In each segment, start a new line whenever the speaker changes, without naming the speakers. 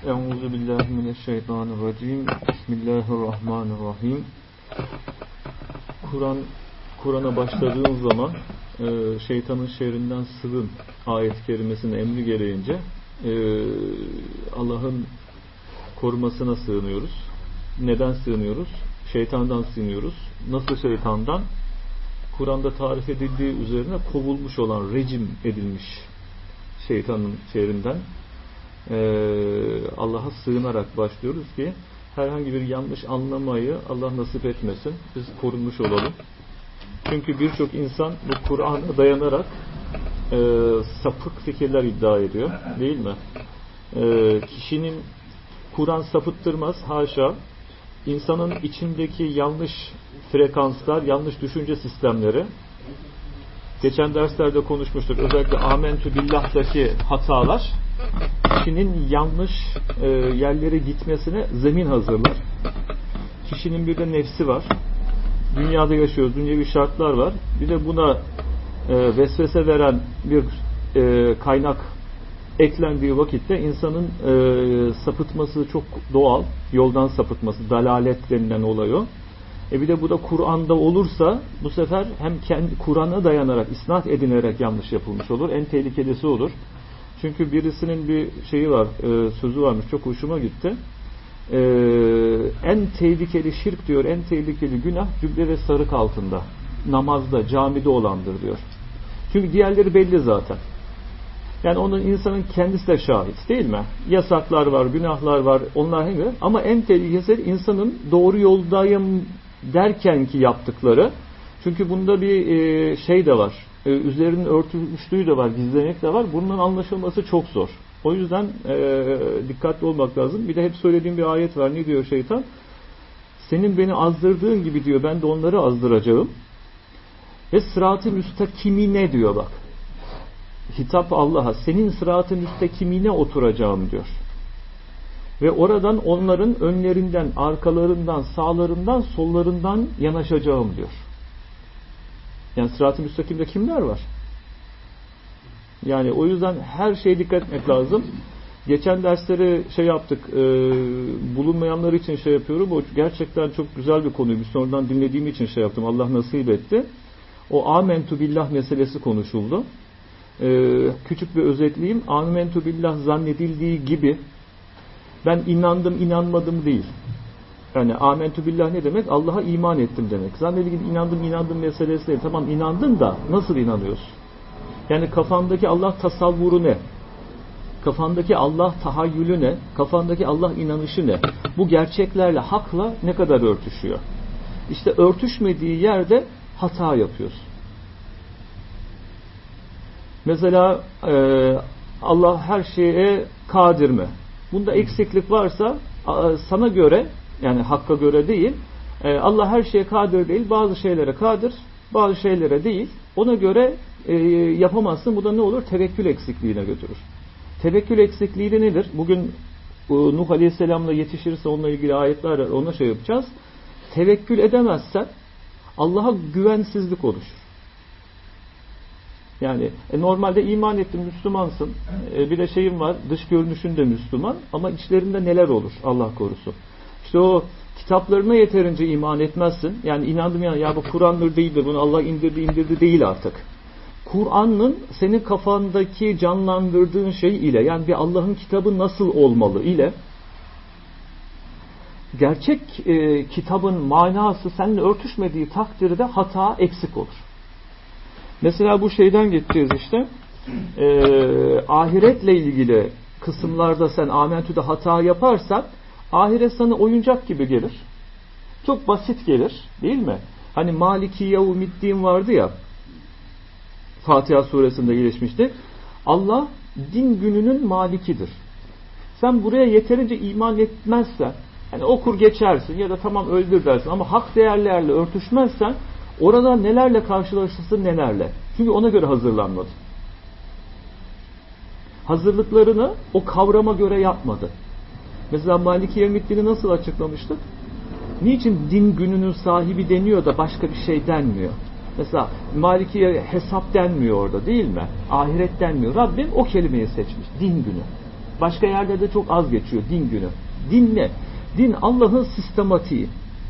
Euzubillahimineşşeytanirracim. Bismillahirrahmanirrahim. Kur'an'a başladığın zaman şeytanın şerrinden sığın ayet-i kerimesinin emri gereğince Allah'ın korumasına sığınıyoruz. Neden sığınıyoruz? Şeytandan sığınıyoruz. Nasıl şeytandan? Kur'an'da tarif edildiği üzerine kovulmuş olan, rejim edilmiş şeytanın şerrinden Allah'a sığınarak başlıyoruz ki herhangi bir yanlış anlamayı Allah nasip etmesin. Biz korunmuş olalım. Çünkü birçok insan bu Kur'an'a dayanarak sapık fikirler iddia ediyor. Değil mi? Kişinin Kur'an sapıttırmaz. Haşa. İnsanın içindeki yanlış frekanslar, yanlış düşünce sistemleri, geçen derslerde konuşmuştuk. Özellikle Amentü Billah'taki hatalar kişinin yanlış yerlere gitmesine zemin hazırlar. Kişinin bir de nefsi var. Dünyada yaşıyoruz. Dünyevi şartlar var. Bir de buna vesvese veren bir kaynak eklendiği vakitte insanın sapıtması çok doğal. Yoldan sapıtması, dalalet denilen olay o. Bir de bu da Kur'an'da olursa bu sefer hem kendi Kur'an'a dayanarak, isnat edinerek yanlış yapılmış olur. En tehlikelisi olur. Çünkü birisinin bir şeyi var, sözü varmış, çok hoşuma gitti. En tehlikeli şirk diyor, en tehlikeli günah cübbe ve sarık altında, namazda, camide olandır diyor. Çünkü diğerleri belli zaten. Yani onun insanın kendisi de şahit değil mi? Yasaklar var, günahlar var, onlar hem de. Ama en tehlikesi insanın doğru yoldayım derken ki yaptıkları. Çünkü bunda bir şey de var. Üzerinin örtülmüşlüğü de var, gizlemek de var. Bunun anlaşılması çok zor. O yüzden dikkatli olmak lazım. Bir de hep söylediğim bir ayet var. Ne diyor şeytan? Senin beni azdırdığın gibi diyor, ben de onları azdıracağım. Ve sırat-ı müstakimine diyor bak. Hitap Allah'a. Senin sırat-ı müstakimine oturacağım diyor. Ve oradan onların önlerinden, arkalarından, sağlarından, sollarından yanaşacağım diyor. Yani sırat-ı müstakimde kimler var? Yani o yüzden her şeye dikkat etmek lazım. Geçen dersleri şey yaptık, bulunmayanlar için şey yapıyorum. O gerçekten çok güzel bir konuyu. Bir sonradan dinlediğim için şey yaptım. Allah nasip etti. O Amentu Billah meselesi konuşuldu. Küçük bir özetleyeyim. Amentu Billah zannedildiği gibi ben inandım, inanmadım değil. Yani Amentu Billah ne demek? Allah'a iman ettim demek. Zannedildiği gibi inandım meselesi değil. Tamam inandın da nasıl inanıyorsun? Yani kafandaki Allah tasavvuru ne? Kafandaki Allah tahayyülü ne? Kafandaki Allah inanışı ne? Bu gerçeklerle, hakla ne kadar örtüşüyor? İşte örtüşmediği yerde hata yapıyorsun. Mesela Allah her şeye kadir mi? Bunda eksiklik varsa sana göre, yani hakka göre değil, Allah her şeye kadir değil, bazı şeylere kadir, bazı şeylere değil. Ona göre yapamazsın. Bu da ne olur? Tevekkül eksikliğine götürür. Tevekkül eksikliği de nedir? Bugün Nuh Aleyhisselam'la yetişirse onunla ilgili ayetler var, ona şey yapacağız. Tevekkül edemezsen Allah'a güvensizlik oluşur. Yani normalde iman ettin, Müslümansın. Bir de şeyin var, dış görünüşün de Müslüman ama içlerinde neler olur Allah korusun. İşte o kitaplarına yeterince iman etmezsin. Yani inandım ya bu Kur'an'dır değildir. Bunu Allah indirdi değil artık. Kur'an'ın senin kafandaki canlandırdığın şey ile, yani bir Allah'ın kitabı nasıl olmalı ile gerçek kitabın manası seninle örtüşmediği takdirde hata eksik olur. Mesela bu şeyden geçeceğiz işte. Ahiretle ilgili kısımlarda sen Amentü'de hata yaparsan ahiret sana oyuncak gibi gelir. Çok basit gelir. Değil mi? Hani Maliki Yevmiddin vardı ya, Fatiha suresinde gelişmişti. Allah din gününün malikidir. Sen buraya yeterince iman etmezsen, yani okur geçersin ya da tamam öldür dersin ama hak değerlerle örtüşmezsen orada nelerle karşılaşırsın nelerle. Çünkü ona göre hazırlanmadı. Hazırlıklarını o kavrama göre yapmadı. Mesela Maliki Yevmiddin'i nasıl açıklamıştık? Niçin din gününün sahibi deniyor da başka bir şey denmiyor? Mesela Maliki'ye hesap denmiyor orada değil mi? Ahiret denmiyor. Rabbim o kelimeyi seçmiş. Din günü. Başka yerde de çok az geçiyor din günü. Din ne? Din Allah'ın sistematiği.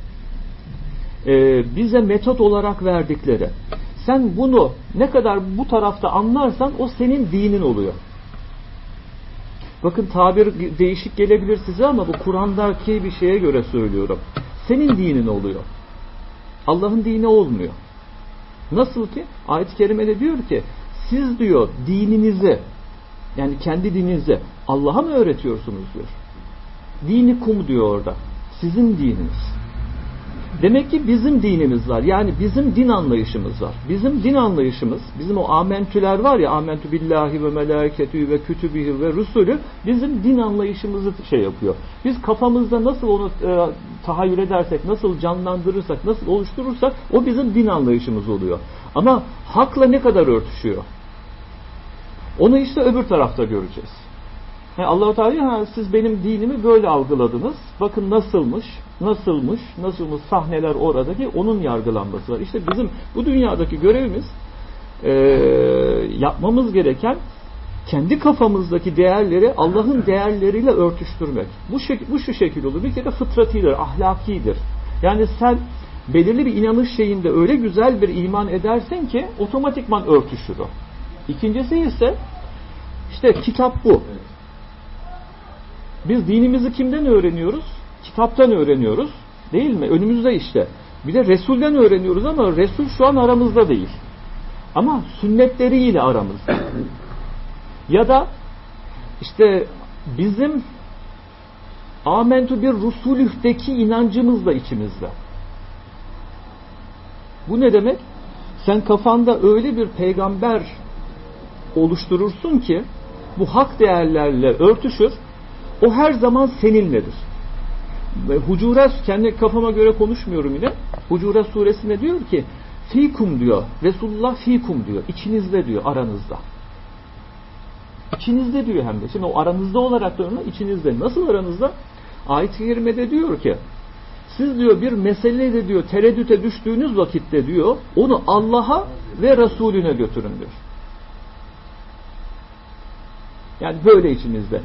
Bize metot olarak verdikleri. Sen bunu ne kadar bu tarafta anlarsan o senin dinin oluyor. Bakın tabir değişik gelebilir size ama bu Kur'an'daki bir şeye göre söylüyorum. Senin dinin oluyor. Allah'ın dini olmuyor. Nasıl ki? Ayet-i Kerime'de diyor ki siz diyor dininizi yani kendi dininizi Allah'a mı öğretiyorsunuz diyor. Dini kum diyor orada. Sizin dininiz. Demek ki bizim dinimiz var. Yani bizim din anlayışımız var. Bizim din anlayışımız, bizim o amentüler var ya, amentü billahi ve melâketü ve kütübihi ve rusulü, bizim din anlayışımızı şey yapıyor. Biz kafamızda nasıl onu tahayyül edersek, nasıl canlandırırsak, nasıl oluşturursak o bizim din anlayışımız oluyor. Ama hakla ne kadar örtüşüyor? Onu işte öbür tarafta göreceğiz. Yani Allah-u Teala siz benim dinimi böyle algıladınız. Bakın nasılmış sahneler oradaki onun yargılanması var. İşte bizim bu dünyadaki görevimiz yapmamız gereken kendi kafamızdaki değerleri Allah'ın değerleriyle örtüştürmek. Bu şu şekil olur. Bir kere fıtratidir, ahlakidir. Yani sen belirli bir inanış şeyinde öyle güzel bir iman edersin ki otomatikman örtüşür o. İkincisi ise işte kitap bu. Biz dinimizi kimden öğreniyoruz? Kitaptan öğreniyoruz. Değil mi? Önümüzde işte. Bir de Resul'den öğreniyoruz ama Resul şu an aramızda değil. Ama sünnetleriyle aramızda. Ya da işte bizim amentu bir rusulühdeki inancımız da içimizde. Bu ne demek? Sen kafanda öyle bir peygamber oluşturursun ki bu hak değerlerle örtüşür. O her zaman seninledir. Hucurat, kendi kafama göre konuşmuyorum yine. Hucurat suresinde diyor ki fikum diyor. Resulullah fikum diyor. İçinizde diyor, aranızda. İçinizde diyor hem de. Şimdi o aranızda olarak da içinizde. Nasıl aranızda? Ayet-i kerimede diyor ki siz diyor bir meselede diyor tereddüte düştüğünüz vakitte diyor onu Allah'a ve Resulüne götürün diyor. Yani böyle içinizde.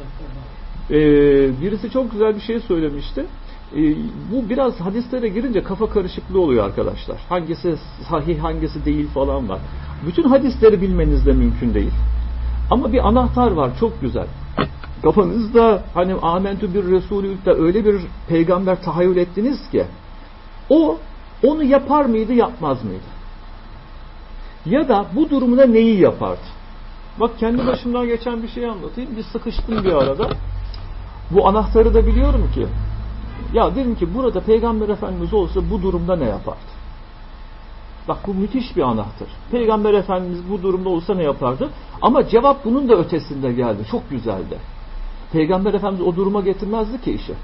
Birisi çok güzel bir şey söylemişti. Bu biraz hadislere girince kafa karışıklığı oluyor arkadaşlar. Hangisi sahih, hangisi değil falan var. Bütün hadisleri bilmeniz de mümkün değil. Ama bir anahtar var, çok güzel. Kafanızda hani amentü bir resulü de öyle bir peygamber tahayyül ettiniz ki onu yapar mıydı, yapmaz mıydı? Ya da bu durumda neyi yapardı? Bak kendi başımdan geçen bir şey anlatayım. Bir sıkıştım bir arada. Bu anahtarı da biliyorum ki. Ya dedim ki burada Peygamber Efendimiz olsa bu durumda ne yapardı? Bak bu müthiş bir anahtar. Peygamber Efendimiz bu durumda olsa ne yapardı? Ama cevap bunun da ötesinde geldi. Çok güzeldi. Peygamber Efendimiz o duruma getirmezdi ki işi.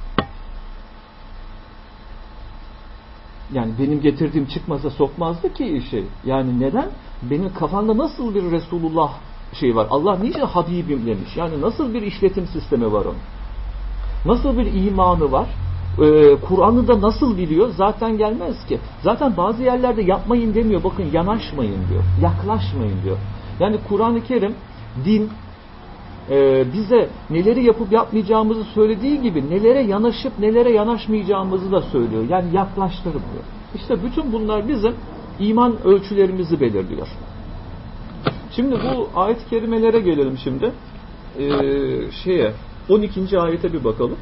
Yani benim getirdiğim çıkmasa sokmazdı ki işi. Yani neden? Benim kafamda nasıl bir Resulullah şey var? Allah niçin Habibim demiş? Yani nasıl bir işletim sistemi var onun? Nasıl bir imanı var? Kur'an'ı da nasıl biliyor? Zaten gelmez ki. Zaten bazı yerlerde yapmayın demiyor. Bakın yanaşmayın diyor. Yaklaşmayın diyor. Yani Kur'an-ı Kerim din bize neleri yapıp yapmayacağımızı söylediği gibi nelere yanaşıp nelere yanaşmayacağımızı da söylüyor. Yani yaklaştırmıyor. İşte bütün bunlar bizim iman ölçülerimizi belirliyor. Şimdi bu ayet-i kerimelere gelelim şimdi. 12. ayete bir bakalım.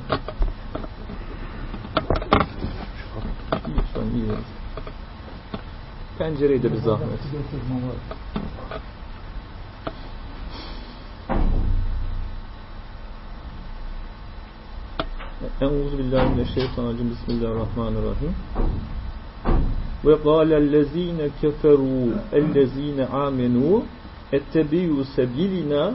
Lütfen iyi. Pencereyi de bir zahmet. Euzubillahimineşşeytanirracim. Bismillahirrahmanirrahim. Ve gâlellezîne keferû ellezîne âmenû ettebi'û sebilina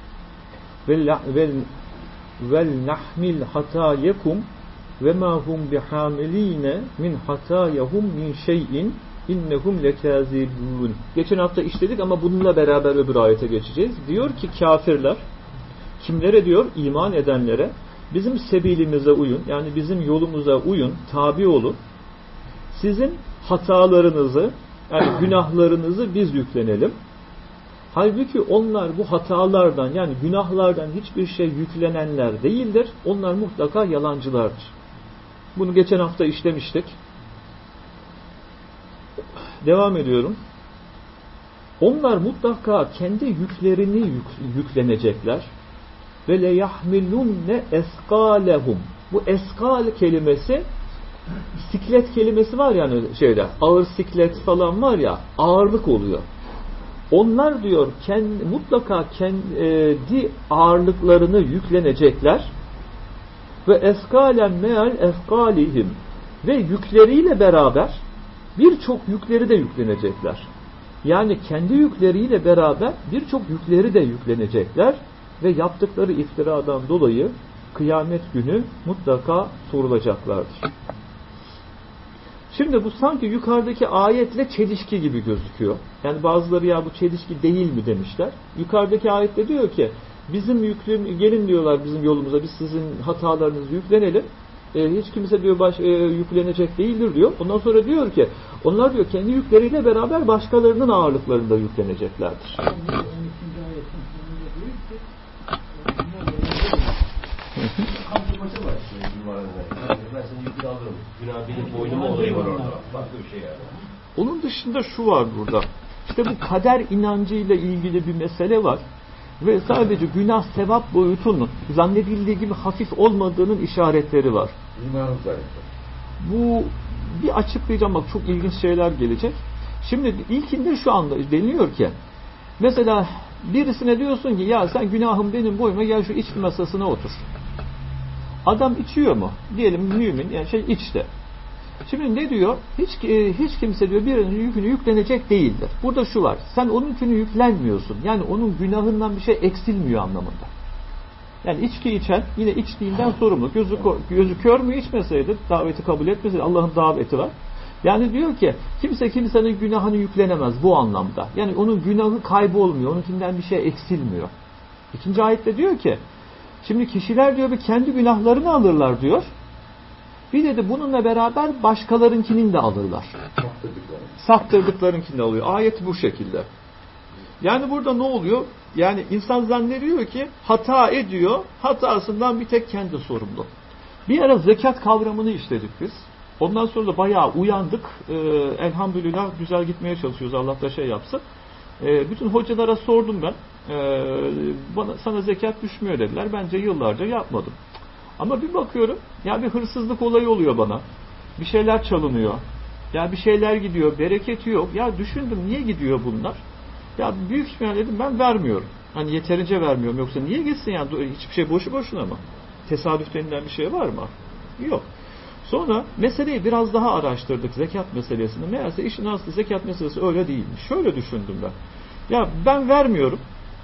vel nahmil hatâyekum ve mâ hum bihamilîne min hatâyahum min şeyin innehum lekâzibûn. Geçen hafta işledik ama bununla beraber öbür ayete geçeceğiz. Diyor ki kafirler, kimlere diyor? İman edenlere, bizim sebilimize uyun, yani bizim yolumuza uyun, tabi olun. Sizin hatalarınızı, yani günahlarınızı biz yüklenelim. Halbuki onlar bu hatalardan yani günahlardan hiçbir şey yüklenenler değildir. Onlar mutlaka yalancılardır. Bunu geçen hafta işlemiştik. Devam ediyorum. Onlar mutlaka kendi yüklerini yüklenecekler. Ve le yahmilunne eskalehum. Bu eskal kelimesi siklet kelimesi var yani ağır siklet falan var ya, ağırlık oluyor. Onlar diyor mutlaka kendi ağırlıklarını yüklenecekler ve eskalen meal eskalihim ve yükleriyle beraber birçok yükleri de yüklenecekler. Yani kendi yükleriyle beraber birçok yükleri de yüklenecekler ve yaptıkları iftiradan dolayı kıyamet günü mutlaka sorulacaklardır. Şimdi bu sanki yukarıdaki ayetle çelişki gibi gözüküyor. Yani bazıları ya bu çelişki değil mi demişler. Yukarıdaki ayette diyor ki bizim gelin diyorlar bizim yolumuza, biz sizin hatalarınızı yüklenelim. Hiç kimse diyor yüklenecek değildir diyor. Ondan sonra diyor ki onlar diyor kendi yükleriyle beraber başkalarının ağırlıklarında yükleneceklerdir.
Kandırmaca var ben senin yükünü alırım. Günah benim boynuma olayı var orada. Farklı bir şey yani.
Onun dışında şu var burada. İşte bu kader inancıyla ilgili bir mesele var. Ve sadece günah sevap boyutunun zannedildiği gibi hafif olmadığının işaretleri var. Bu bir açıklayacağım, bak çok ilginç şeyler gelecek. Şimdi ilkinde şu anda deniliyor ki mesela birisine diyorsun ki ya sen günahım benim boyuma, gel şu içki masasına otur. Adam içiyor mu? Diyelim mümin yani içti. Şimdi ne diyor? Hiç kimse diyor birinin yükünü yüklenecek değildir. Burada şu var. Sen onun yükünü yüklenmiyorsun. Yani onun günahından bir şey eksilmiyor anlamında. Yani içki içen yine içtiğinden sorumlu. Gözü kör mü içmeseydi, daveti kabul etmeseydi, Allah'ın daveti var. Yani diyor ki kimse kimsenin günahını yüklenemez bu anlamda. Yani onun günahı kaybolmuyor. Onunkinden bir şey eksilmiyor. İkinci ayette diyor ki şimdi kişiler diyor bir kendi günahlarını alırlar diyor. Bir de bununla beraber başkalarınkinin de alırlar. Saptırdıklarınkini de alıyor. Ayet bu şekilde. Yani burada ne oluyor? Yani insan zannediyor ki hata ediyor. Hatasından bir tek kendi sorumlu. Bir ara zekat kavramını işledik biz. Ondan sonra da bayağı uyandık. Elhamdülillah güzel gitmeye çalışıyoruz. Allah da yapsın. Bütün hocalara sordum ben. Sana zekat düşmüyor dediler. Bence yıllarca yapmadım. Ama bir bakıyorum ya bir hırsızlık olayı oluyor bana. Bir şeyler çalınıyor. Ya bir şeyler gidiyor. Bereketi yok. Ya düşündüm niye gidiyor bunlar? Ya büyük ihtimal dedim ben vermiyorum. Hani yeterince vermiyorum. Yoksa niye gitsin yani? Hiçbir şey boşu boşuna mı? Tesadüf denilen bir şey var mı? Yok. Sonra meseleyi biraz daha araştırdık. Zekat meselesini. Meğerse işin aslı zekat meselesi öyle değilmiş. Şöyle düşündüm ben. Ya ben vermiyorum.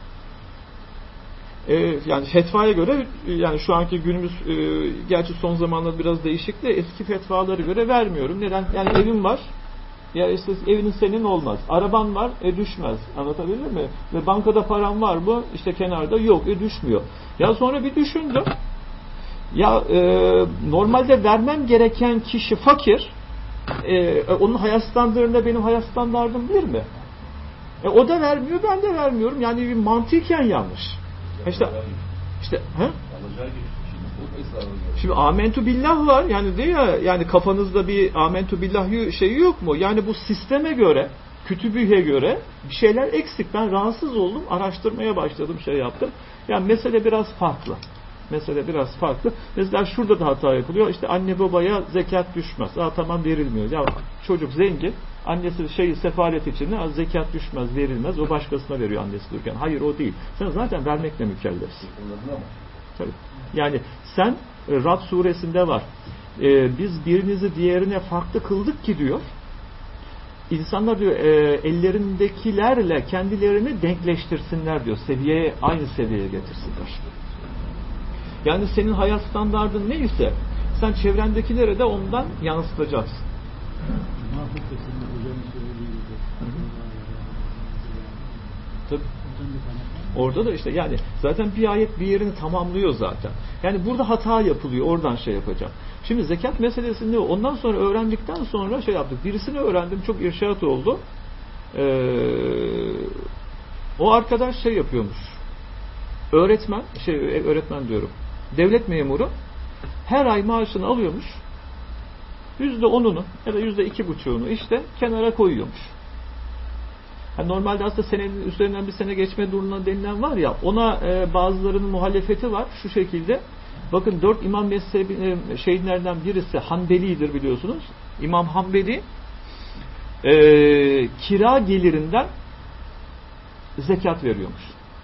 Yani fetvaya göre yani şu anki günümüz gerçi son zamanlarda biraz değişik de eski fetvalara göre vermiyorum. Neden? Yani evim var. Ya işte evinin senin olmaz. Araban var. Düşmez. Anlatabildim mi? Ve bankada param var mı? İşte kenarda yok. Düşmüyor. Ya sonra bir düşündüm. Ya normalde vermem gereken kişi fakir. Onun hayat standartında benim hayat standardım bir mi? O da vermiyor. Ben de vermiyorum. Yani bir mantıken yanlış. İşte şimdi amentu billah var yani diyor ya, yani kafanızda bir amentu billah şeyi yok mu? Yani bu sisteme göre, kütübüye göre bir şeyler eksik. Ben rahatsız oldum, araştırmaya başladım, yaptım. Yani mesele biraz farklı. Mesela şurada da hata yapılıyor. İşte anne babaya zekat düşmez. Tamam verilmiyor. Ya çocuk zengin, annesi sefalet içinde zekat düşmez, verilmez. O başkasına veriyor annesi dururken. Hayır o değil. Sen zaten vermekle mükellefsin. Tabii. Yani sen Rad suresinde var. Biz birinizi diğerine farklı kıldık ki diyor. İnsanlar diyor ellerindekilerle kendilerini denkleştirsinler diyor. Aynı seviyeye getirsinler. Yani senin hayat standardın neyse sen çevrendekilere de ondan yansıtacaksın. Tabii. Orada da işte yani zaten bir ayet bir yerini tamamlıyor zaten. Yani burada hata yapılıyor. Oradan yapacağım. Şimdi zekat meselesini ondan sonra öğrendikten sonra yaptık. Birisini öğrendim. Çok irşat oldu. O arkadaş şey yapıyormuş. Öğretmen diyorum. Devlet memuru her ay maaşını alıyormuş. %10'unu ya da %2,5'unu işte kenara koyuyormuş. Yani normalde aslında senenin üzerinden bir sene geçme durumuna denilen var ya, ona bazılarının muhalefeti var şu şekilde. Bakın 4 imam mezhebi şeylerden birisi Hanbeli'dir biliyorsunuz. İmam Hanbeli kira gelirinden zekat veriyormuş.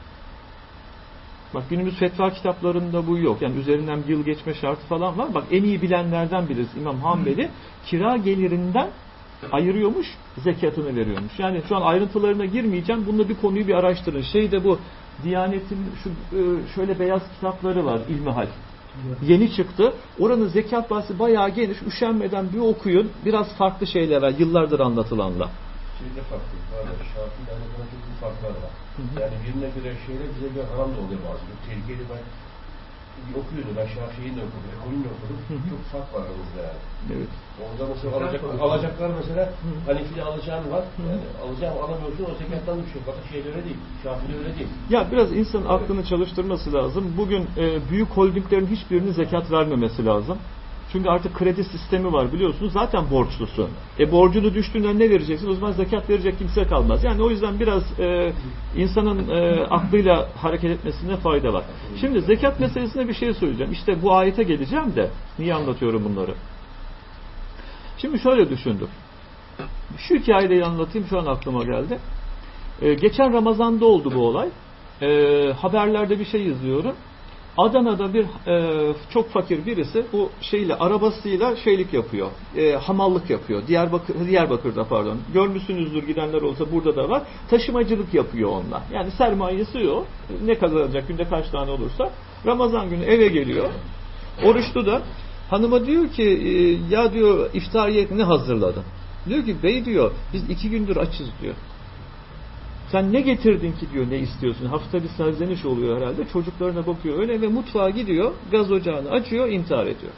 Bak günümüz fetva kitaplarında bu yok. Yani üzerinden bir yıl geçme şartı falan var. Bak en iyi bilenlerden birisi İmam Hanbeli kira gelirinden ayırıyormuş, zekatını veriyormuş. Yani şu an ayrıntılarına girmeyeceğim. Bununla bir konuyu bir araştırın. Bu Diyanet'in şöyle beyaz kitapları var, İlmihal. Yeni çıktı. Oranın zekat bahsi bayağı geniş. Üşenmeden bir okuyun. Biraz farklı şeyler var. Yıllardır anlatılanla.
Şeyde farklı. Şafii'de çok büyük farklar var. Yani birine göre şeyler bize bir haram da oluyor bazı. Çok tehlikeli ben okuyordum. Ben Şafii'yi de okudum. Ekonomiyi de okudum. Çok fark var aramızda yani. Evet. Orada mesela alacaklar mesela Hanefi'de alacağın var. Yani alacağım alamıyorsun o zekattan düşüyor. Fakat şeyde öyle değil. Şafii'de öyle değil.
Ya biraz insanın aklını çalıştırması lazım. Bugün büyük holdinglerin hiçbirinin zekat vermemesi lazım. Çünkü artık kredi sistemi var biliyorsunuz. Zaten borçlusun. Borcunu düştüğünden ne vereceksin? O zaman zekat verecek kimse kalmaz. Yani o yüzden biraz insanın aklıyla hareket etmesine fayda var. Şimdi zekat meselesine bir şey söyleyeceğim. İşte bu ayete geleceğim de niye anlatıyorum bunları? Şimdi şöyle düşündüm. Şu hikayeyi anlatayım. Şu an aklıma geldi. Geçen Ramazan'da oldu bu olay. Haberlerde bir şey izliyorum. Adana'da bir çok fakir birisi bu arabasıyla yapıyor. Hamallık yapıyor. Diyarbakır'da pardon. Görmüşsünüzdür gidenler olsa burada da var. Taşımacılık yapıyor onunla. Yani sermayesi o. Ne kazanacak günde kaç tane olursa. Ramazan günü eve geliyor. Oruçlu da hanıma diyor ki ya diyor iftariye ne hazırladın? Diyor ki bey diyor biz 2 gündür açız diyor. Sen ne getirdin ki diyor, ne istiyorsun? Hafifte bir serzeniş oluyor herhalde. Çocuklarına bakıyor öyle ve mutfağa gidiyor. Gaz ocağını açıyor, intihar ediyor.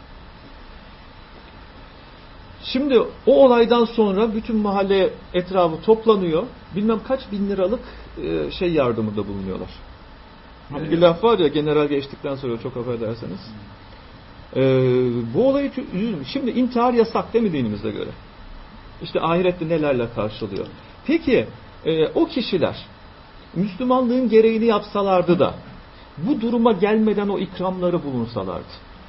Şimdi o olaydan sonra bütün mahalle etrafı toplanıyor. Bilmem kaç bin liralık yardımında bulunuyorlar. Hani bir laf var ya, general geçtikten sonra çok affederseniz. Bu olayı üzülmüş. Şimdi intihar yasak değil mi dinimizde göre? İşte ahirette nelerle karşılıyor. Peki o kişiler Müslümanlığın gereğini yapsalardı da bu duruma gelmeden o ikramları bulunsalardı.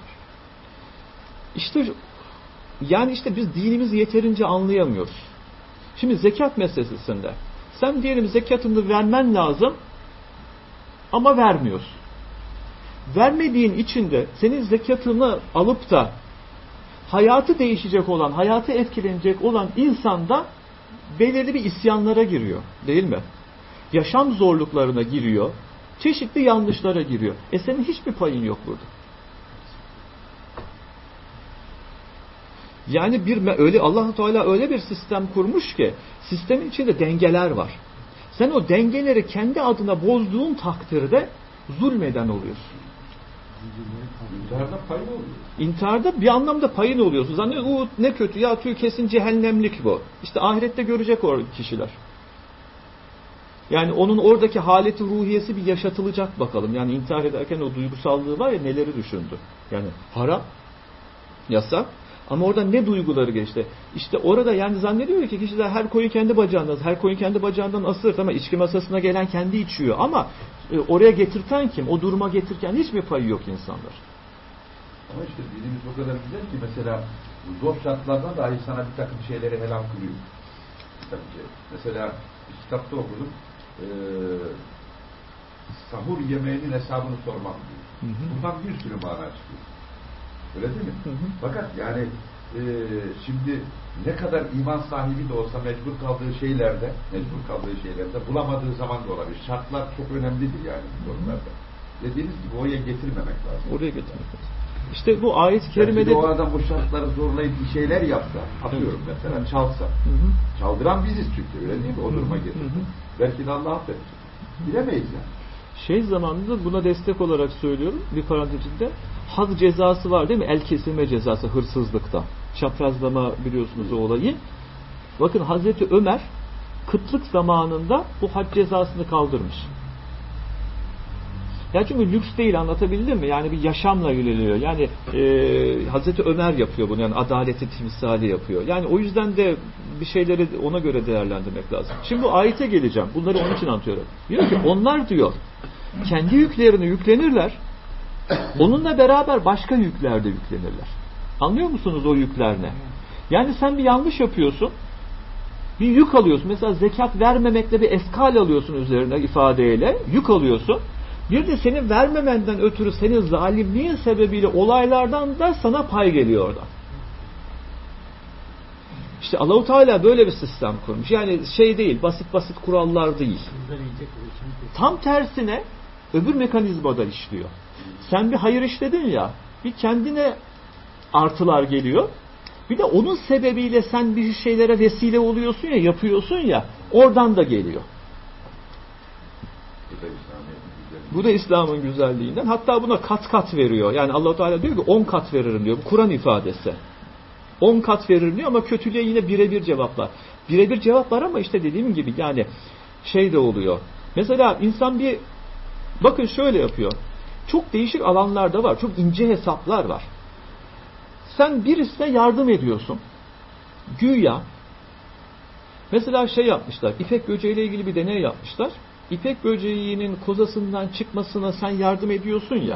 İşte biz dinimizi yeterince anlayamıyoruz. Şimdi zekat meselesinde sen diyelim zekatını vermen lazım ama vermiyorsun. Vermediğin için de senin zekatını alıp da hayatı değişecek olan, hayatı etkilenecek olan insan da belirli bir isyanlara giriyor. Değil mi? Yaşam zorluklarına giriyor. Çeşitli yanlışlara giriyor. Senin hiçbir payın yok burada. Yani Allah-u Teala öyle bir sistem kurmuş ki sistemin içinde dengeler var. Sen o dengeleri kendi adına bozduğun takdirde zulmeden oluyorsun.
İntiharda payın oluyor.
İntiharda bir anlamda payın oluyorsun. Zannediyor ne kötü ya, kesin cehennemlik bu. İşte ahirette görecek o kişiler. Yani onun oradaki haleti ruhiyesi bir yaşatılacak bakalım. Yani intihar ederken o duygusallığı var ya, neleri düşündü. Yani haram, yasak. Ama orada ne duyguları geçti? İşte orada yani zannediyor ki kişiler her koyun kendi bacağından asılır. Ama içki masasına gelen kendi içiyor. Ama oraya getirten kim? O duruma getirken hiçbir payı yok insanlar.
Ama işte dinimiz o kadar güzel ki mesela zor şartlarda dahi sana bir takım şeyleri helal kılıyor. Mesela bir kitapta okudum. Sahur yemeğinin hesabını sormak diyor. Bundan bir sürü mana çıkıyor. Öyle değil mi? Fakat yani şimdi ne kadar iman sahibi de olsa mecbur kaldığı şeylerde bulamadığı zaman da olabilir. Şartlar çok önemlidir yani bu durumlarda. Dediğiniz gibi oraya getirmemek lazım.
Oraya getirmek lazım. İşte bu ayet-i kerimede...
Yani o adam bu şartları zorlayıp bir şeyler yapsa, atıyorum mesela, çalsa. Çaldıran biziz çünkü, öyle değil mi? O duruma getirdi. Belki de Allah affedecek. Bilemeyiz yani.
Zamanında buna destek olarak söylüyorum, bir parantez içinde. Had cezası var değil mi? El kesilme cezası hırsızlıkta. Çaprazlama biliyorsunuz o olayı. Bakın Hazreti Ömer kıtlık zamanında bu hac cezasını kaldırmış. Ya çünkü lüks değil, anlatabildim mi? Yani bir yaşamla ilgileniyor. Yani Hazreti Ömer yapıyor bunu. Yani adaleti timsali yapıyor. Yani o yüzden de bir şeyleri ona göre değerlendirmek lazım. Şimdi bu ayete geleceğim. Bunları onun için anlatıyorum. Diyor ki onlar diyor kendi yüklerini yüklenirler. Onunla beraber başka yükler de yüklenirler. Anlıyor musunuz o yükler ne? Yani sen bir yanlış yapıyorsun. Bir yük alıyorsun. Mesela zekat vermemekle bir eskal alıyorsun üzerine ifadeyle. Yük alıyorsun. Bir de senin vermemenden ötürü senin zalimliğin sebebiyle olaylardan da sana pay geliyor oradan. İşte Allah-u Teala böyle bir sistem kurmuş. Yani şey değil, basit kurallar değil. Tam tersine öbür mekanizmada işliyor. Sen bir hayır işledin ya, bir kendine artılar geliyor. Bir de onun sebebiyle sen bir şeylere vesile oluyorsun ya, yapıyorsun ya, oradan da geliyor. Bu da İslam'ın güzelliğinden. Hatta buna kat veriyor. Yani Allah-u Teala diyor ki 10 kat veririm diyor. Bu Kur'an ifadesi. 10 kat veririm diyor ama kötülüğe yine birebir cevaplar. Birebir cevap var ama işte dediğim gibi yani şey de oluyor. Mesela insan bir bakın şöyle yapıyor. Çok değişik alanlarda var. Çok ince hesaplar var. Sen birisine yardım ediyorsun. Güya mesela şey yapmışlar. İpek böceğiyle ilgili bir deney yapmışlar. İpek böceğinin kozasından çıkmasına sen yardım ediyorsun ya.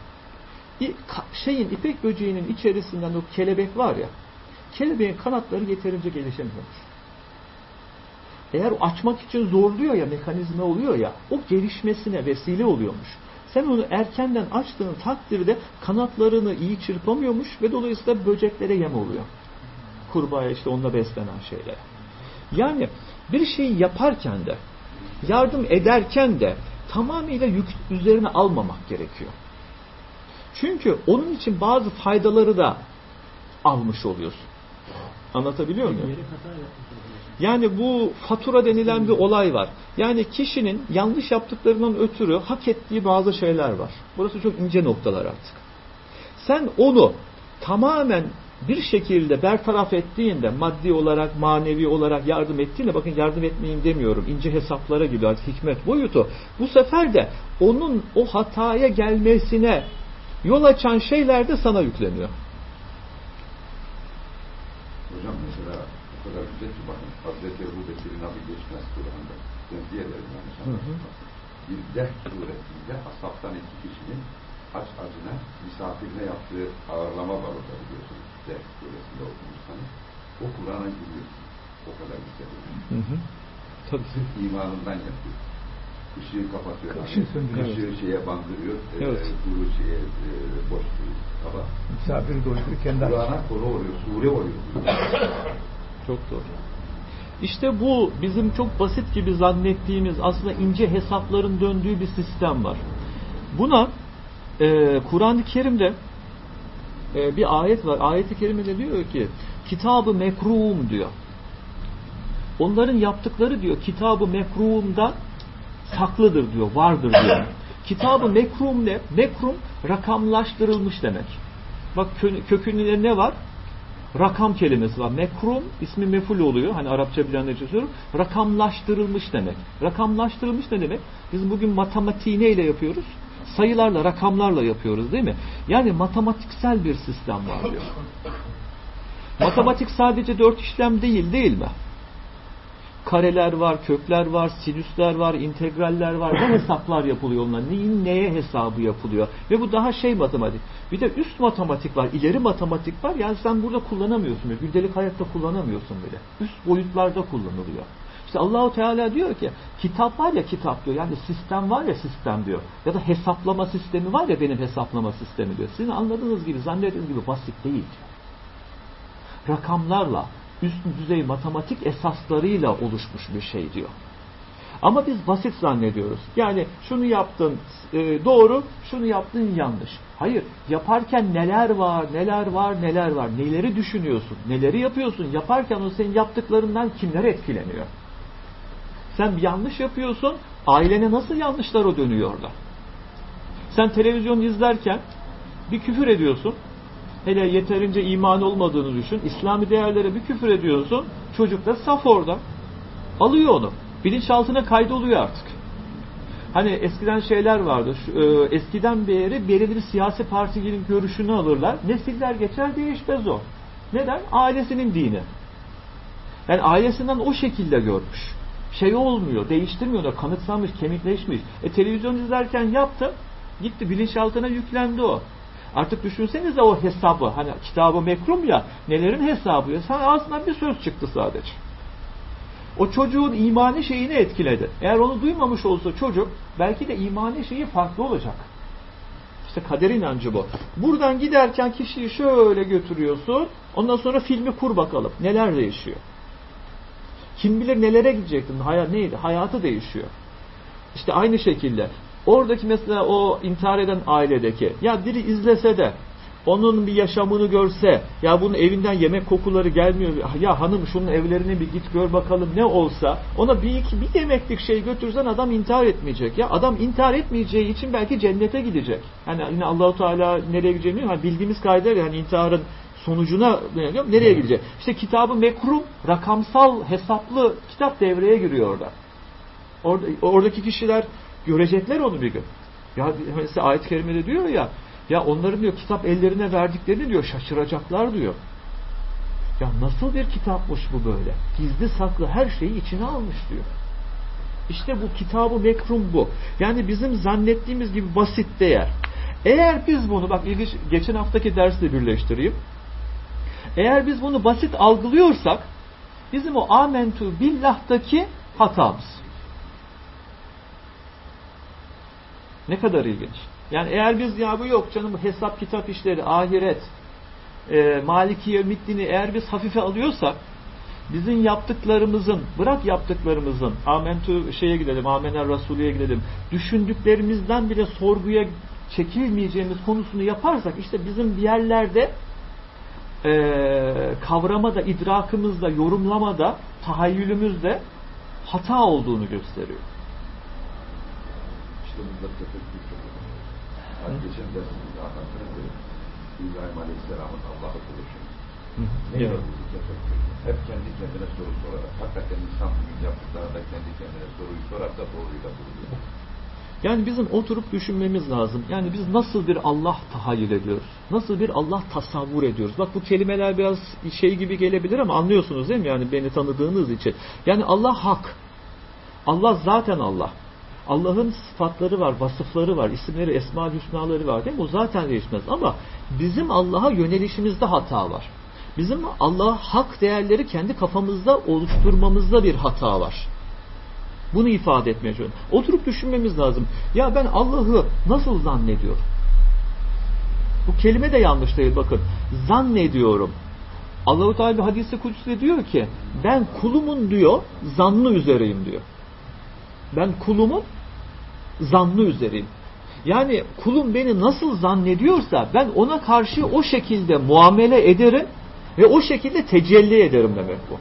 İpek böceğinin içerisinden o kelebek var ya. Kelebeğin kanatları yeterince gelişemiyormuş. Eğer o açmak için zorluyor ya, mekanizma oluyor ya, o gelişmesine vesile oluyormuş. Sen onu erkenden açtığın takdirde kanatlarını iyi çırpamıyormuş ve dolayısıyla böceklere yem oluyor. Kurbağaya işte onunla beslenen şeyler. Yani bir şeyi yaparken de yardım ederken de tamamıyla yük üzerine almamak gerekiyor. Çünkü onun için bazı faydaları da almış oluyorsun. Anlatabiliyor muyum? Yani bu fatura denilen bir olay var. Yani kişinin yanlış yaptıklarından ötürü hak ettiği bazı şeyler var. Burası çok ince noktalar artık. Sen onu tamamen bir şekilde bertaraf ettiğinde, maddi olarak, manevi olarak yardım ettiğinde, bakın yardım etmeyin demiyorum, ince hesaplara giriyor artık hikmet boyutu. Bu sefer de onun o hataya gelmesine yol açan şeyler de sana yükleniyor.
Hocam mesela o kadar güzel ki bakın Hazreti Ebu Bekir'in adı geçmez Kur'an'da. Ben diğerlerim yanlış anlatmak. Bir dehk suresinde ashabtan 2 kişinin aç acına misafirine yaptığı ağırlama balığı biliyorsunuz. Dehk suresinde okumuşsanız o Kur'an'a giriyor. O kadar güzel.
Tabii.
Sırf imanından yapıyor. Işığı kapatıyor. Işığı şeye bandırıyor.
Evet.
Kuru şeye boş kaba.
Misafiri doyuruyor. Kendi
Kur'an'a konu oluyor. Sure oluyor.
Çok doğru. İşte bu bizim çok basit gibi zannettiğimiz aslında ince hesapların döndüğü bir sistem var. Buna Kur'an-ı Kerim'de bir ayet var. Ayet-i Kerime'de diyor ki kitab-ı mekrum diyor. Onların yaptıkları diyor kitab-ı mekrumda saklıdır diyor, vardır diyor. Kitab-ı mekrum ne? Mekrum rakamlaştırılmış demek. Bak kökünde ne var? Rakam kelimesi var. Mekrum ismi meful oluyor. Hani Arapça bilenler için söylüyorum. Rakamlaştırılmış demek. Rakamlaştırılmış ne demek? Biz bugün matematiği neyle yapıyoruz? Sayılarla, rakamlarla yapıyoruz değil mi? Yani matematiksel bir sistem var diyor. Matematik sadece 4 işlem değil mi? Kareler var, kökler var, sinüsler var, integraller var. Ne hesaplar yapılıyor onunla? Neyin neye hesabı yapılıyor? Ve bu daha matematik. Bir de üst matematik var, ileri matematik var. Yani sen burada kullanamıyorsun bile. Gündelik hayatta kullanamıyorsun bile. Üst boyutlarda kullanılıyor. İşte Allah-u Teala diyor ki kitap var ya kitap diyor. Yani sistem var ya sistem diyor. Ya da hesaplama sistemi var ya benim hesaplama sistemi diyor. Sizin anladığınız gibi, zannettiğiniz gibi basit değil diyor. Rakamlarla, üst düzey matematik esaslarıyla oluşmuş bir şey diyor. Ama biz basit zannediyoruz. Yani şunu yaptın doğru, şunu yaptın yanlış. Hayır, yaparken neler var. Neleri düşünüyorsun, neleri yapıyorsun. Yaparken o senin yaptıklarından kimler etkileniyor? Sen bir yanlış yapıyorsun, ailene nasıl yanlışlar o dönüyor orada? Sen televizyon izlerken bir küfür ediyorsun. Hele yeterince iman olmadığını düşün. İslami değerlere bir küfür ediyorsun. Çocuk da saf orada. Alıyor onu. Bilinçaltına kaydoluyor artık. Hani eskiden şeyler vardı. Eskiden beri belirli bir siyasi partinin görüşünü alırlar. Nesiller geçer, değişmez o. Neden? Ailesinin dini. Yani ailesinden o şekilde görmüş. Şey olmuyor, değiştirmiyor da kanıksanmış, kemikleşmiş. Televizyon izlerken yaptı, gitti bilinçaltına yüklendi o. Artık düşünsenize o hesabı. Hani kitabı mekrum ya, nelerin hesabı ya. Sen ağzından bir söz çıktı sadece. O çocuğun imani şeyini etkiledi. Eğer onu duymamış olsa çocuk, belki de imani şeyi farklı olacak. İşte kader inancı bu. Buradan giderken kişiyi şöyle götürüyorsun, ondan sonra filmi kur bakalım. Neler değişiyor? Kim bilir nelere gidecektin? Neydi? Hayatı değişiyor. İşte aynı şekilde. Oradaki mesela o intihar eden ailedeki, ya biri izlese de, onun bir yaşamını görse, ya bunun evinden yemek kokuları gelmiyor, ya hanım şunun evlerine bir git gör bakalım ne olsa, ona bir yemeklik şey götürsen adam intihar etmeyecek. Ya adam intihar etmeyeceği için belki cennete gidecek. Yani yine Allah-u Teala nereye gideceğini bilmiyor. Hani bildiğimiz kaydıyla yani intiharın sonucuna nereye gidecek? İşte kitabı mekrum, rakamsal, hesaplı kitap devreye giriyor orada. Oradaki kişiler görecekler onu bir gün. Ya mesela ayet-i kerimede diyor ya onların diyor kitap ellerine verdiklerini diyor şaşıracaklar diyor. Ya nasıl bir kitapmış bu böyle? Gizli saklı her şeyi içine almış diyor. İşte bu kitabı mekrum bu. Yani bizim zannettiğimiz gibi basit değer. Eğer biz bunu, bak geçen haftaki dersle birleştireyim. Eğer biz bunu basit algılıyorsak bizim o amentu billah'taki hatamız. Ne kadar ilginç. Yani eğer biz ya bu yok canım hesap kitap işleri, ahiret, Maliki Yevmiddin'i eğer biz hafife alıyorsak bizim yaptıklarımızın, bırak yaptıklarımızın, amentu şeye gidelim, amener Resulü'ye gidelim, düşündüklerimizden bile sorguya çekilmeyeceğimiz konusunu yaparsak işte bizim bir yerlerde kavramada, idrakımızda, yorumlamada, tahayyülümüzde hata olduğunu gösteriyor.
İşte bunda tefekkür çok önemli. Yani geçen dersimizde anlattığım İbrahim Aleyhisselam'ın Allah'ı buluşu. Ne yapıyordu tefekkür? Hep kendi kendine soru sorarak. Hakikaten insan bugün yaptıklarında kendi kendine soruyu sorar da doğruyla buluyor.
Yani bizim oturup düşünmemiz lazım. Yani biz nasıl bir Allah tahayyül ediyoruz? Nasıl bir Allah tasavvur ediyoruz? Bak bu kelimeler biraz şey gibi gelebilir ama anlıyorsunuz değil mi? Yani beni tanıdığınız için. Yani Allah hak. Allah zaten Allah. Allah'ın sıfatları var, vasıfları var, isimleri, esma-ül hüsnaları var değil mi? O zaten değişmez. Ama bizim Allah'a yönelişimizde hata var. Bizim Allah'a hak değerleri kendi kafamızda oluşturmamızda bir hata var. Bunu ifade etmeye çalışıyorum. Oturup düşünmemiz lazım. Ya ben Allah'ı nasıl zannediyorum? Bu kelime de yanlış değil bakın. Zannediyorum. Allah-u Teala bir hadis-i kudüs'te diyor ki ben kulumun diyor zannı üzereyim diyor. Ben kulumun zannı üzereyim. Yani kulum beni nasıl zannediyorsa ben ona karşı o şekilde muamele ederim ve o şekilde tecelli ederim demek bu.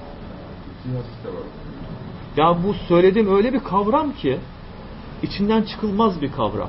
Ya bu söylediğim öyle bir kavram ki içinden çıkılmaz bir kavram.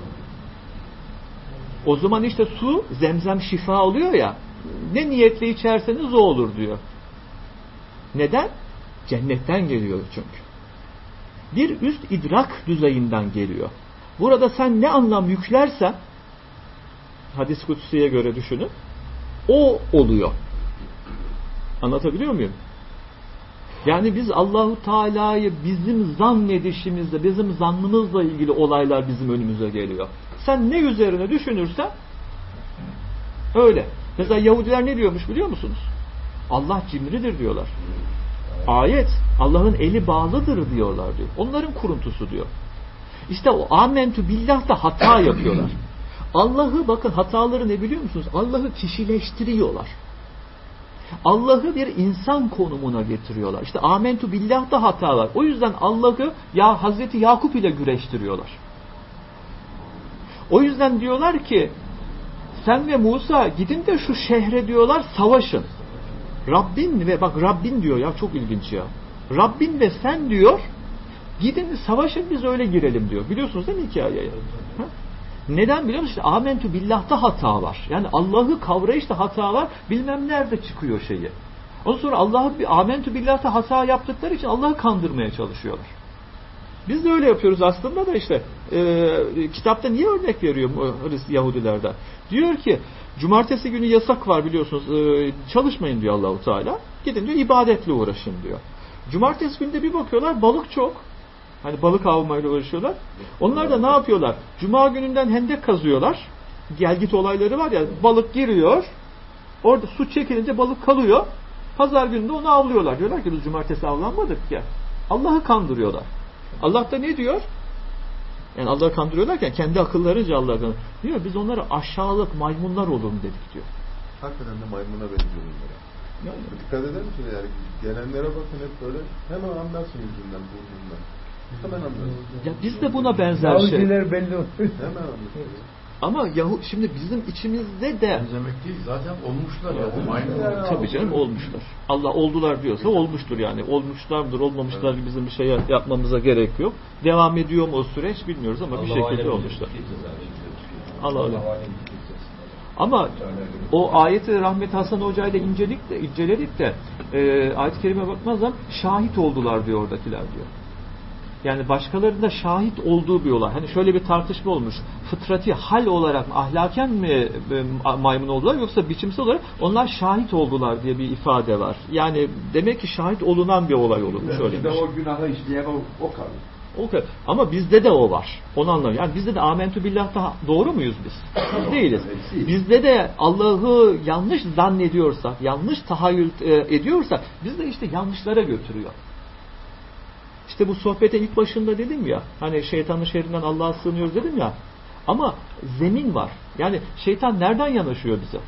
O zaman işte su zemzem şifa oluyor ya, ne niyetle içerseniz o olur diyor. Neden? Cennetten geliyor çünkü. Bir üst idrak düzeyinden geliyor. Burada sen ne anlam yüklersen hadis-i kutsiye göre düşünün o oluyor. Anlatabiliyor muyum? Yani biz Allahu Teala'yı bizim zannedişimizde, bizim zannımızla ilgili olaylar bizim önümüze geliyor. Sen ne üzerine düşünürsen öyle. Mesela Yahudiler ne diyormuş biliyor musunuz? Allah cimridir diyorlar. Ayet, Allah'ın eli bağlıdır diyorlar diyor. Onların kuruntusu diyor. İşte o amentu billah da hata yapıyorlar. Allah'ı bakın hataları ne biliyor musunuz? Allah'ı kişileştiriyorlar. Allah'ı bir insan konumuna getiriyorlar. İşte amentu billah da hata var. O yüzden Allah'ı ya Hazreti Yakup ile güreştiriyorlar. O yüzden diyorlar ki sen ve Musa gidin de şu şehre diyorlar savaşın. Rabbin ve bak Rabbin diyor ya çok ilginç ya. Rabbin ve sen diyor gidin savaşın biz öyle girelim diyor. Biliyorsunuz değil mi hikayeyi? Ha? Neden biliyor musunuz? İşte amentu billah'ta hata var. Yani Allah'ı kavrayışta hata var. Bilmem nerede çıkıyor şeyi. Ondan sonra Allah'ı bir amentu billah'ta hata yaptıkları için Allah'ı kandırmaya çalışıyorlar. Biz de öyle yapıyoruz aslında da işte kitapta niye örnek veriyor Yahudilerden? Diyor ki cumartesi günü yasak var biliyorsunuz, çalışmayın diyor Allah-u Teala. Gidin diyor ibadetle uğraşın diyor. Cumartesi günü de bir bakıyorlar balık çok. Hani balık avmayla uğraşıyorlar. Onlar da ne yapıyorlar? Cuma gününden hendek kazıyorlar. Gelgit olayları var ya, balık giriyor. Orada su çekilince balık kalıyor. Pazar gününde onu avlıyorlar. Diyorlar ki biz cumartesi avlanmadık ya. Allah'ı kandırıyorlar. Allah da ne diyor? Yani Allah'ı kandırıyorlarken kendi akıllarınca Allah'ı kandırıyor. Diyor biz onlara aşağılık maymunlar olur mu dedik diyor.
Hakikaten de maymuna benziyor bunlara. Yani, dikkat eder misiniz yani? Gelenlere bakın hep böyle hemen anlarsın yüzünden, burnundan. Hemen anlarsın.
Ya biz de buna benzer şey.
Yahudiler belli olur.
Hemen anlarsın.
Ama şimdi bizim içimizde de
Benzemek değil, zaten olmuşlar ya. O maymunlar.
tabii canım olmuşlar. Allah oldular diyorsa olmuştur yani. Olmuşlardır, olmamışlar gibi bizim bir şey yapmamıza gerek yok. Devam ediyor mu o süreç bilmiyoruz ama bir şekilde olmuşlar. Allah Allah. Ama o ayeti Rahmet Hasan Hoca ile inceledik de ayet-i kerime bakmazsam şahit oldular diyor oradakiler diyor. Yani başkalarında şahit olduğu bir olay. Hani şöyle bir tartışma olmuş. Fıtrati hal olarak ahlaken mi maymun oldular yoksa biçimsel olarak onlar şahit oldular diye bir ifade var. Yani demek ki şahit olunan bir olay olmuş.
Bir de o günahı işleyen o kalır.
Okay. Ama bizde de o var. Onu anlamıyorum. Yani bizde de amentu billah'ta doğru muyuz biz? Değiliz. Bizde de Allah'ı yanlış zannediyorsak, yanlış tahayyül ediyorsak biz de işte yanlışlara götürüyor. İşte bu sohbete ilk başında dedim ya, hani şeytanın şerrinden Allah'a sığınıyoruz dedim ya. Ama zemin var. Yani şeytan nereden yanaşıyor bize?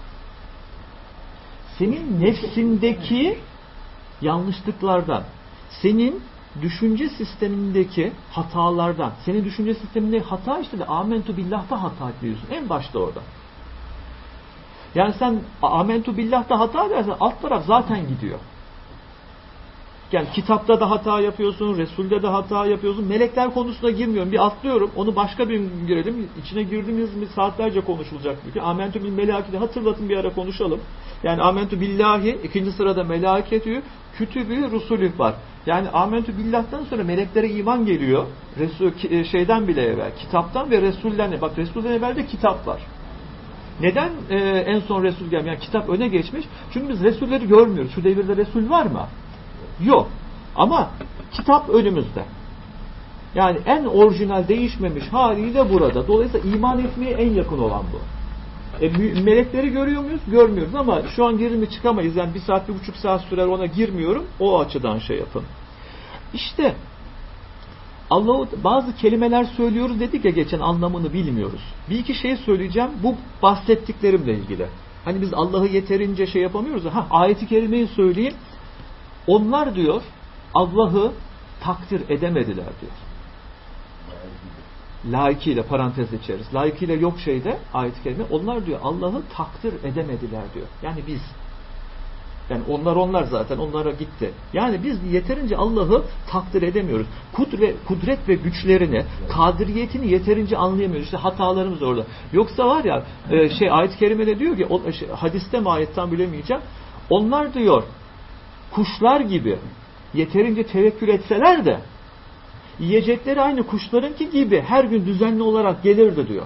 Senin nefsindeki yanlışlıklardan, senin düşünce sistemindeki hatalardan, senin düşünce sistemindeki hata işte de amentu billah'ta hata ediyorsun. En başta orada. Yani sen amentu billah'ta hata dersen alt taraf zaten gidiyor. Yani kitapta da hata yapıyorsun, Resul'de de hata yapıyorsun. Melekler konusuna girmiyorum. Bir atlıyorum. Onu başka bir gün girelim. İçine girdiğimiz mi saatlerce konuşulacak. Çünkü amentu bil melâketi hatırlatın bir ara konuşalım. Yani amentu billahi ikinci sırada melâketü, kütübü, rusulü var. Yani amentu billah'tan sonra meleklere iman geliyor. Resul şeyden bile evvel. Kitaptan ve Resul'den. Bak Resul'den evvel de kitap var. Neden en son Resul gelmiyor? Yani kitap öne geçmiş. Çünkü biz Resul'leri görmüyoruz. Şu devirde Resul var mı? Yok. Ama kitap önümüzde. Yani en orijinal değişmemiş haliyle burada. Dolayısıyla iman etmeye en yakın olan bu. Melekleri görüyor muyuz? Görmüyoruz ama şu an girimi çıkamayız. Yani 1 saat, 1,5 saat sürer ona girmiyorum. O açıdan şey yapın. İşte Allah'ı bazı kelimeler söylüyoruz dedik ya geçen anlamını bilmiyoruz. Bir iki şey söyleyeceğim. Bu bahsettiklerimle ilgili. Hani biz Allah'ı yeterince şey yapamıyoruz. Ayet-i kerimeyi söyleyeyim. Onlar diyor Allah'ı takdir edemediler diyor. Layıkıyla parantez içeriz. Layıkıyla yok şeyde ayet-i kerime. Onlar diyor Allah'ı takdir edemediler diyor. Yani biz. Yani onlar zaten onlara gitti. Yani biz yeterince Allah'ı takdir edemiyoruz. Kudret ve güçlerini, kadiriyetini yeterince anlayamıyoruz. İşte hatalarımız orada. Yoksa var ya ayet-i kerimede diyor ki hadiste mi ayetten bilemeyeceğim. Onlar diyor kuşlar gibi yeterince tevekkül etseler de yiyecekleri aynı kuşlarınki gibi her gün düzenli olarak gelirdi diyor.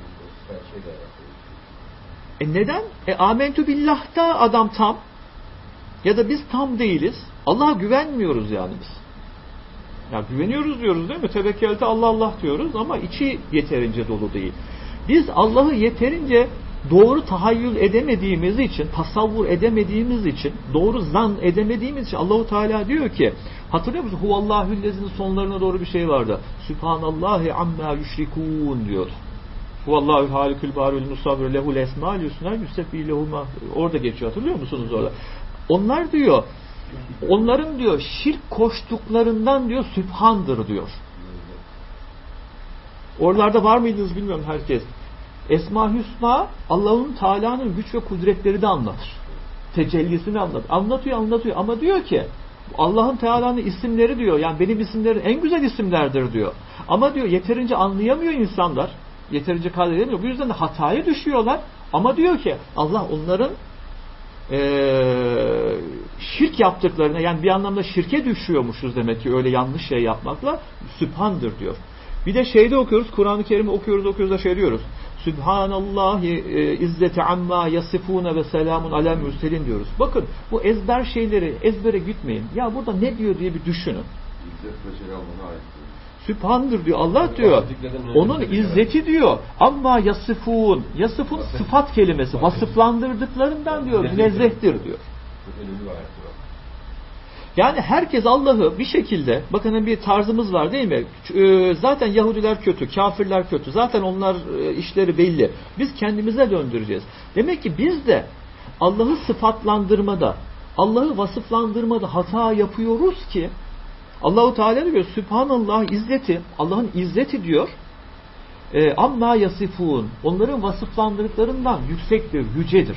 Neden? Amentu billah'ta adam tam ya da biz tam değiliz. Allah'a güvenmiyoruz yani biz. Ya güveniyoruz diyoruz değil mi? Tevekkelte Allah diyoruz ama içi yeterince dolu değil. Biz Allah'ı yeterince doğru tahayyül edemediğimiz için, tasavvur edemediğimiz için, doğru zan edemediğimiz için Allahu Teala diyor ki, hatırlıyor musun? Huvallahüllezinin sonlarına doğru bir şey vardı. Sübhanallahi amma yüşrikûn diyor. Huvallahül halikül bârül musavvir lehul esmâl husnâ yusebbihu lehu ma. Orada geçiyor. Hatırlıyor musunuz orada? Onlar diyor, onların diyor şirk koştuklarından diyor sübhandır diyor. Oralarda var mıydınız bilmiyorum herkes. Esma-i Hüsna Allah'ın Teala'nın güç ve kudretleri de anlatır. Tecellisini anlatır. Anlatıyor ama diyor ki Allah'ın Teala'nın isimleri diyor. Yani benim isimlerim en güzel isimlerdir diyor. Ama diyor yeterince anlayamıyor insanlar. Yeterince kaydedemiyor. Bu yüzden de hataya düşüyorlar. Ama diyor ki Allah onların şirk yaptıklarına, yani bir anlamda şirke düşüyormuşuz demek ki öyle yanlış şey yapmakla, sübhandır diyor. Bir de şeyde okuyoruz, Kur'an-ı Kerim'i okuyoruz da şey diyoruz. Sübhanallahi izzeti amma yasifune ve selamun alel mürselin diyoruz. Bakın bu ezber şeyleri ezbere gitmeyin. Ya burada ne diyor diye bir düşünün.
İzzet ve celal ona ait.
Sübhandır diyor. Allah diyor. Onun izzeti diyor. Amma yasifun. Yasifun sıfat kelimesi. Vasıflandırdıklarından diyor. Münezzehtir diyor. Yani herkes Allah'ı bir şekilde, bakın bir tarzımız var değil mi? Zaten Yahudiler kötü, kafirler kötü. Zaten onlar işleri belli. Biz kendimize döndüreceğiz. Demek ki biz de Allah'ı sıfatlandırmada, Allah'ı vasıflandırmada hata yapıyoruz ki Allah-u Teala diyor Sübhanallah izzeti, Allah'ın izzeti diyor. Amma yasifun. Onların vasıflandırdıklarından yüksektir, yücedir.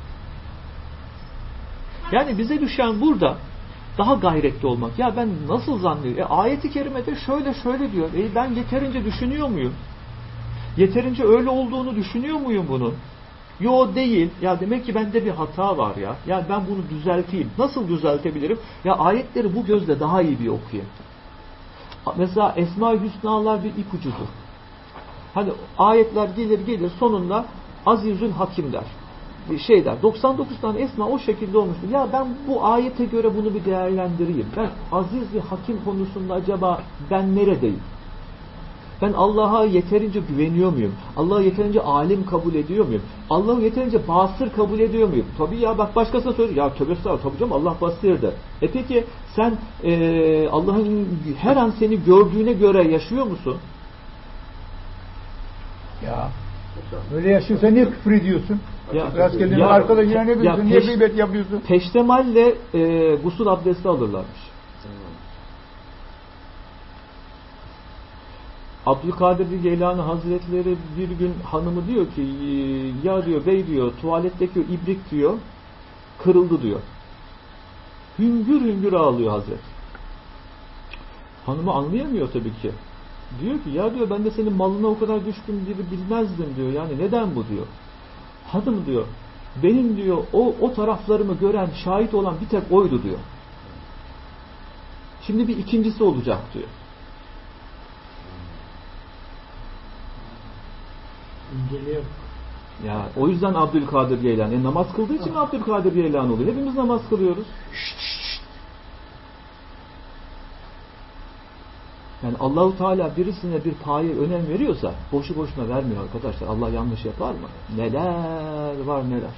Yani bize düşen burada daha gayretli olmak. Ya ben nasıl zannediyorum? Ayet-i kerimede şöyle diyor. Ben yeterince düşünüyor muyum? Yeterince öyle olduğunu düşünüyor muyum bunun? Yo değil. Ya demek ki bende bir hata var ya. Yani ben bunu düzelteyim. Nasıl düzeltebilirim? Ya ayetleri bu gözle daha iyi bir okuyayım. Mesela Esma-i Hüsnalar bir ipucudur. Hani ayetler gelir sonunda Azizül Hakim der. Şey der. 99 tane esma o şekilde olmuştur. Ya ben bu ayete göre bunu bir değerlendireyim. Ben aziz ve hakim konusunda acaba ben neredeyim? Ben Allah'a yeterince güveniyor muyum? Allah'ı yeterince alim kabul ediyor muyum? Allah'ı yeterince basır kabul ediyor muyum? Tabii ya bak başkasına söylüyor. Ya tövbe estağfurullah tabii canım Allah basirdir. Peki sen Allah'ın her an seni gördüğüne göre yaşıyor musun?
Ya öyle yaşıyorsan niye küfür ediyorsun?
Ya
arkadaşına ne diyorsun? Niye gıybet yapıyorsun?
Peştemalle gusül abdesti alırlarmış. Abdülkadir Geylani Hazretleri bir gün hanımı diyor ki ya diyor bey diyor tuvaletteki ibrik diyor kırıldı diyor. Hüngür hüngür ağlıyor Hazret. Hanımı anlayamıyor tabii ki. Diyor ki ya diyor ben de senin malına o kadar düşkün gibi bilmezdim diyor. Yani neden bu diyor. Hanım diyor benim diyor o taraflarımı gören şahit olan bir tek oydu diyor. Şimdi bir ikincisi olacak diyor.
İnceliyor.
Ya o yüzden Abdülkadir Geylani namaz kıldığı için Abdülkadir Geylani oluyor. Hepimiz namaz kılıyoruz. Yani Allahu Teala birisine bir paye önem veriyorsa boşu boşuna vermiyor arkadaşlar. Allah yanlış yapar mı? Neler var neler.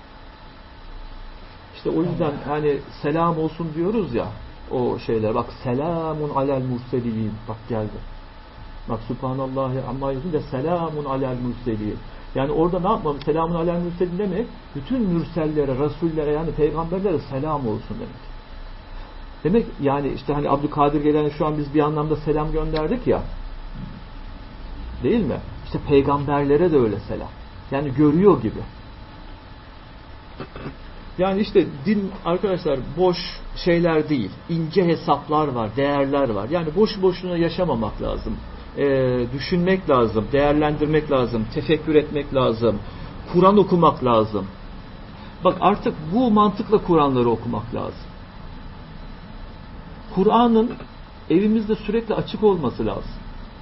İşte o yüzden hani selam olsun diyoruz ya o şeyler. Bak selamun alel murselin. Bak geldi. Bak Subhanallahi amma yazın da selamun alel murselin. Yani orada ne yapmam? Selamun alel murselin demek bütün mürsellere, rasullere yani peygamberlere selam olsun demek. Demek yani işte hani Abdülkadir Geylani şu an biz bir anlamda selam gönderdik ya. Değil mi? İşte peygamberlere de öyle selam. Yani görüyor gibi. Yani işte din arkadaşlar boş şeyler değil. İnce hesaplar var, değerler var. Yani boş boşuna yaşamamak lazım. Düşünmek lazım, değerlendirmek lazım, tefekkür etmek lazım. Kur'an okumak lazım. Bak artık bu mantıkla Kur'anları okumak lazım. Kur'an'ın evimizde sürekli açık olması lazım.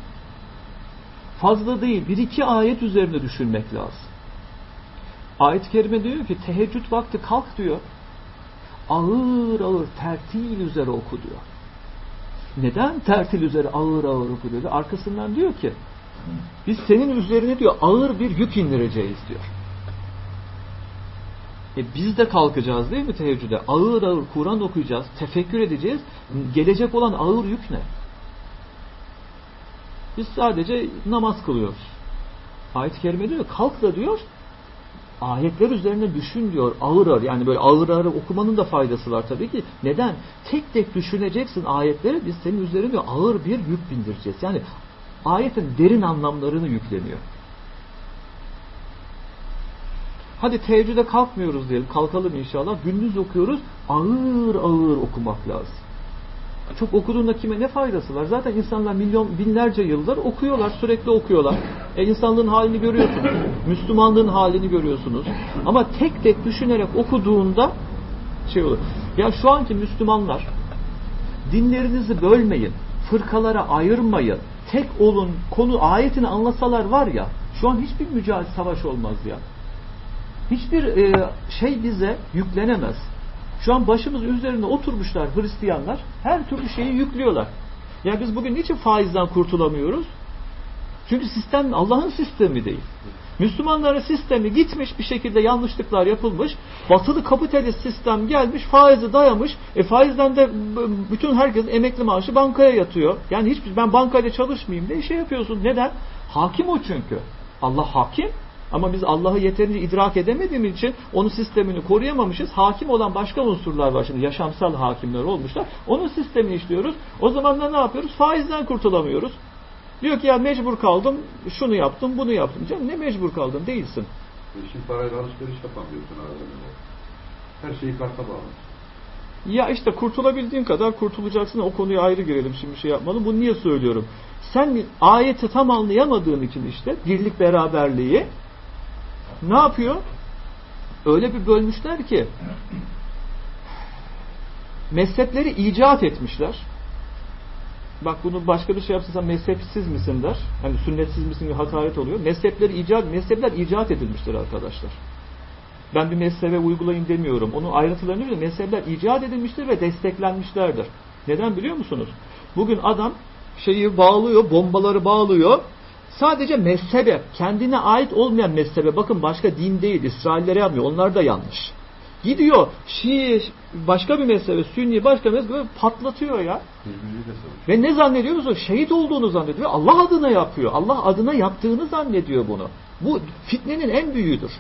Fazla değil, bir iki ayet üzerinde düşünmek lazım. Ayet-i kerime diyor ki teheccüd vakti kalk diyor. Ağır ağır tertil üzere oku diyor. Neden tertil üzere ağır ağır oku diyor? Arkasından diyor ki biz senin üzerine diyor ağır bir yük indireceğiz diyor. Biz de kalkacağız değil mi teheccüde? Ağır ağır Kur'an okuyacağız, tefekkür edeceğiz. Gelecek olan ağır yük ne? Biz sadece namaz kılıyoruz. Ayet-i kerime diyor kalk da diyor ayetler üzerine düşün diyor ağır ağır. Yani böyle ağır ağır okumanın da faydası var tabii ki. Neden? Tek tek düşüneceksin ayetleri biz senin üzerine diyor ağır bir yük bindireceğiz. Yani ayetin derin anlamlarını yükleniyor. Hadi teheccüde kalkmıyoruz diyelim. Kalkalım inşallah. Gündüz okuyoruz. Ağır ağır okumak lazım. Çok okuduğunda kime ne faydası var? Zaten insanlar binlerce yıldır okuyorlar. Sürekli okuyorlar. İnsanlığın halini görüyorsunuz. Müslümanlığın halini görüyorsunuz. Ama tek tek düşünerek okuduğunda şey olur. Ya şu anki Müslümanlar dinlerinizi bölmeyin, fırkalara ayırmayın, tek olun, konu ayetini anlasalar var ya, şu an hiçbir mücadele savaş olmaz ya. Hiçbir şey bize yüklenemez. Şu an başımız üzerine oturmuşlar Hristiyanlar, her türlü şeyi yüklüyorlar. Ya biz bugün niçin faizden kurtulamıyoruz? Çünkü sistem Allah'ın sistemi değil. Müslümanların sistemi gitmiş, bir şekilde yanlışlıklar yapılmış. Batılı kapitalist sistem gelmiş, faizi dayamış. Faizden de bütün herkes emekli maaşı bankaya yatıyor. Yani ben bankayla çalışmayayım diye şey yapıyorsun. Neden? Hakim o çünkü. Allah hakim. Ama biz Allah'ı yeterince idrak edemediğimiz için onun sistemini koruyamamışız. Hakim olan başka unsurlar var. Şimdi yaşamsal hakimler olmuşlar. Onun sistemini işliyoruz. O zaman da ne yapıyoruz? Faizden kurtulamıyoruz. Diyor ki ya mecbur kaldım, şunu yaptım, bunu yaptım. Canım ne mecbur kaldın? Değilsin.
Şimdi parayla alışveriş yapamıyorsun abi. Her şeyi karta bağlı.
Ya işte kurtulabildiğin kadar kurtulacaksın. O konuya ayrı girelim. Şimdi şey yapmadım. Bunu niye söylüyorum? Sen ayeti tam anlayamadığın için işte birlik beraberliği ne yapıyor? Öyle bir bölmüşler ki mezhepleri icat etmişler. Bak bunu başka bir şey yapsa mezhepsiz misin der. Hani sünnetsiz misin gibi hakaret oluyor. Mezhepler icat edilmiştir arkadaşlar. Ben bir mezhebe uygulayın demiyorum. Onun ayrıntılarını biliyorum. Mezhepler icat edilmiştir ve desteklenmişlerdir. Neden biliyor musunuz? Bugün adam şeyi bağlıyor, bombaları bağlıyor. Sadece mezhebe, kendine ait olmayan mezhebe, bakın başka din değil, İsraillere yapmıyor. Onlar da yanlış. Gidiyor Şii başka bir mezhebe, Sünni başka bir mezhebe patlatıyor ya. Ve ne zannediyor musun? Şehit olduğunu zannediyor. Allah adına yapıyor. Allah adına yaptığını zannediyor bunu. Bu fitnenin en büyüğüdür.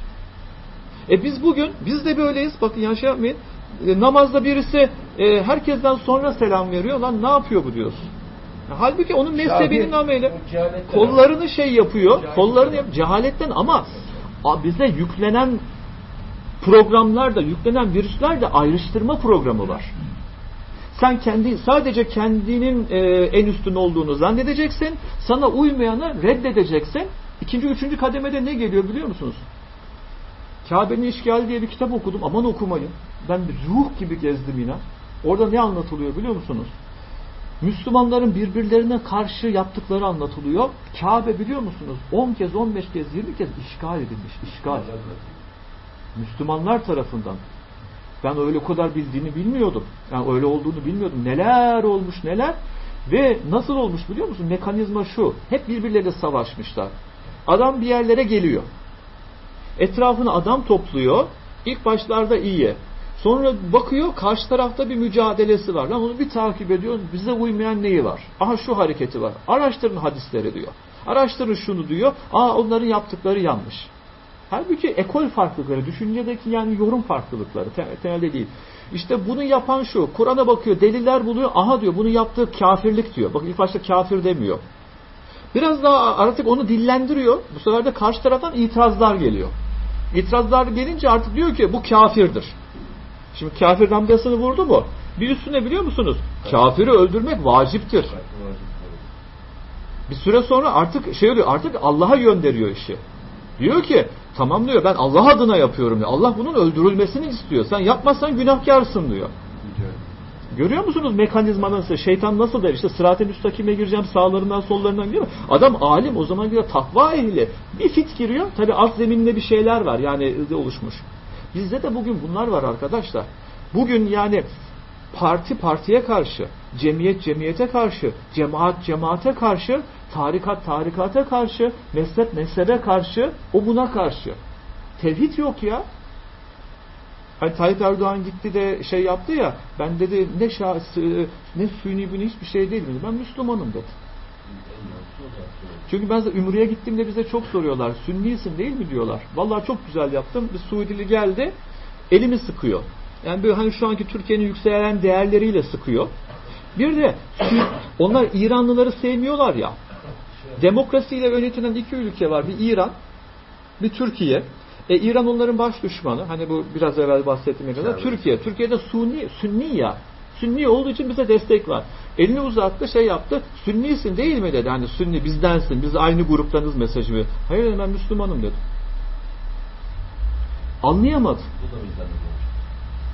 Biz de böyleyiz. Bakın ya şey yapmayın. Namazda birisi herkesten sonra selam veriyor. Lan ne yapıyor bu diyorsun. Halbuki onun mezhebinin ameli kollarını şey yapıyor. Cehaletten ama bize yüklenen programlarda, yüklenen virüslerde ayrıştırma programı var. Sen sadece kendinin en üstün olduğunu zannedeceksin. Sana uymayanı reddedeceksin. 2. 3. kademede ne geliyor biliyor musunuz? Kabe'nin işgali diye bir kitap okudum. Aman okumayın. Ben bir ruh gibi gezdim yine. Orada ne anlatılıyor biliyor musunuz? Müslümanların birbirlerine karşı yaptıkları anlatılıyor. Kabe biliyor musunuz? 10 kez, 15 kez, 20 kez işgal edilmiş. İşgal. Müslümanlar tarafından. Ben öyle o kadar bildiğini bilmiyordum. Yani öyle olduğunu bilmiyordum. Neler olmuş neler. Ve nasıl olmuş biliyor musun? Mekanizma şu. Hep birbirleriyle savaşmışlar. Adam bir yerlere geliyor. Etrafına adam topluyor. İlk başlarda iyi. Sonra bakıyor karşı tarafta bir mücadelesi var. Lan onu bir takip ediyor. Bize uymayan neyi var? Aha şu hareketi var. Araştırın hadisleri diyor. Araştırın şunu diyor. Onların yaptıkları yanlış. Halbuki ekol farklılıkları, düşüncedeki yani yorum farklılıkları temelde değil. İşte bunu yapan şu. Kur'an'a bakıyor, deliller buluyor. Aha diyor bunu yaptığı kafirlik diyor. Bakın ilk başta kafir demiyor. Biraz daha artık onu dillendiriyor. Bu sefer de karşı taraftan itirazlar geliyor. İtirazlar gelince artık diyor ki bu kafirdir. Şimdi kafir damgasını vurdu mu? Bir üstüne biliyor musunuz? Kafiri öldürmek vaciptir. Bir süre sonra artık şey oluyor. Artık Allah'a gönderiyor işi. Diyor ki tamam diyor ben Allah adına yapıyorum diyor. Allah bunun öldürülmesini istiyor. Sen yapmazsan günahkarsın diyor. Görüyor musunuz mekanizma nasıl? Şeytan nasıl der? İşte sırat-ı müstakime gireceğim sağlarından sollarından giriyor. Adam alim o zaman giriyor takva ehli. Bir fit giriyor. Tabi alt zeminde bir şeyler var. Yani oluşmuş. Bizde de bugün bunlar var arkadaşlar. Bugün yani parti partiye karşı, cemiyet cemiyete karşı, cemaat cemaate karşı, tarikat tarikata karşı, mezhep mezhebe karşı, o buna karşı. Tevhid yok ya. Hani Tayyip Erdoğan gitti de şey yaptı ya, ben dedi ne Sünni bunu hiçbir şey değil mi? Ben Müslümanım dedi. Çünkü ben de Ümre'ye gittiğimde bize çok soruyorlar. Sünnisin değil mi diyorlar. Vallahi çok güzel yaptım. Bir Suudili geldi. Elimi sıkıyor. Yani böyle hani şu anki Türkiye'nin yükselen değerleriyle sıkıyor. Bir de onlar İranlıları sevmiyorlar ya. Demokrasiyle yönetilen 2 ülke var. Bir İran, bir Türkiye. İran onların baş düşmanı. Hani bu biraz evvel bahsettiğim kadar. Türkiye. Türkiye'de Sünni ya. Sünni olduğu için bize destek var. Elini uzattı şey yaptı. Sünnisin değil mi dedi. Hani Sünni bizdensin. Biz aynı gruptanız mesajı veriyor. Hayır ben Müslümanım dedi. Anlayamadı.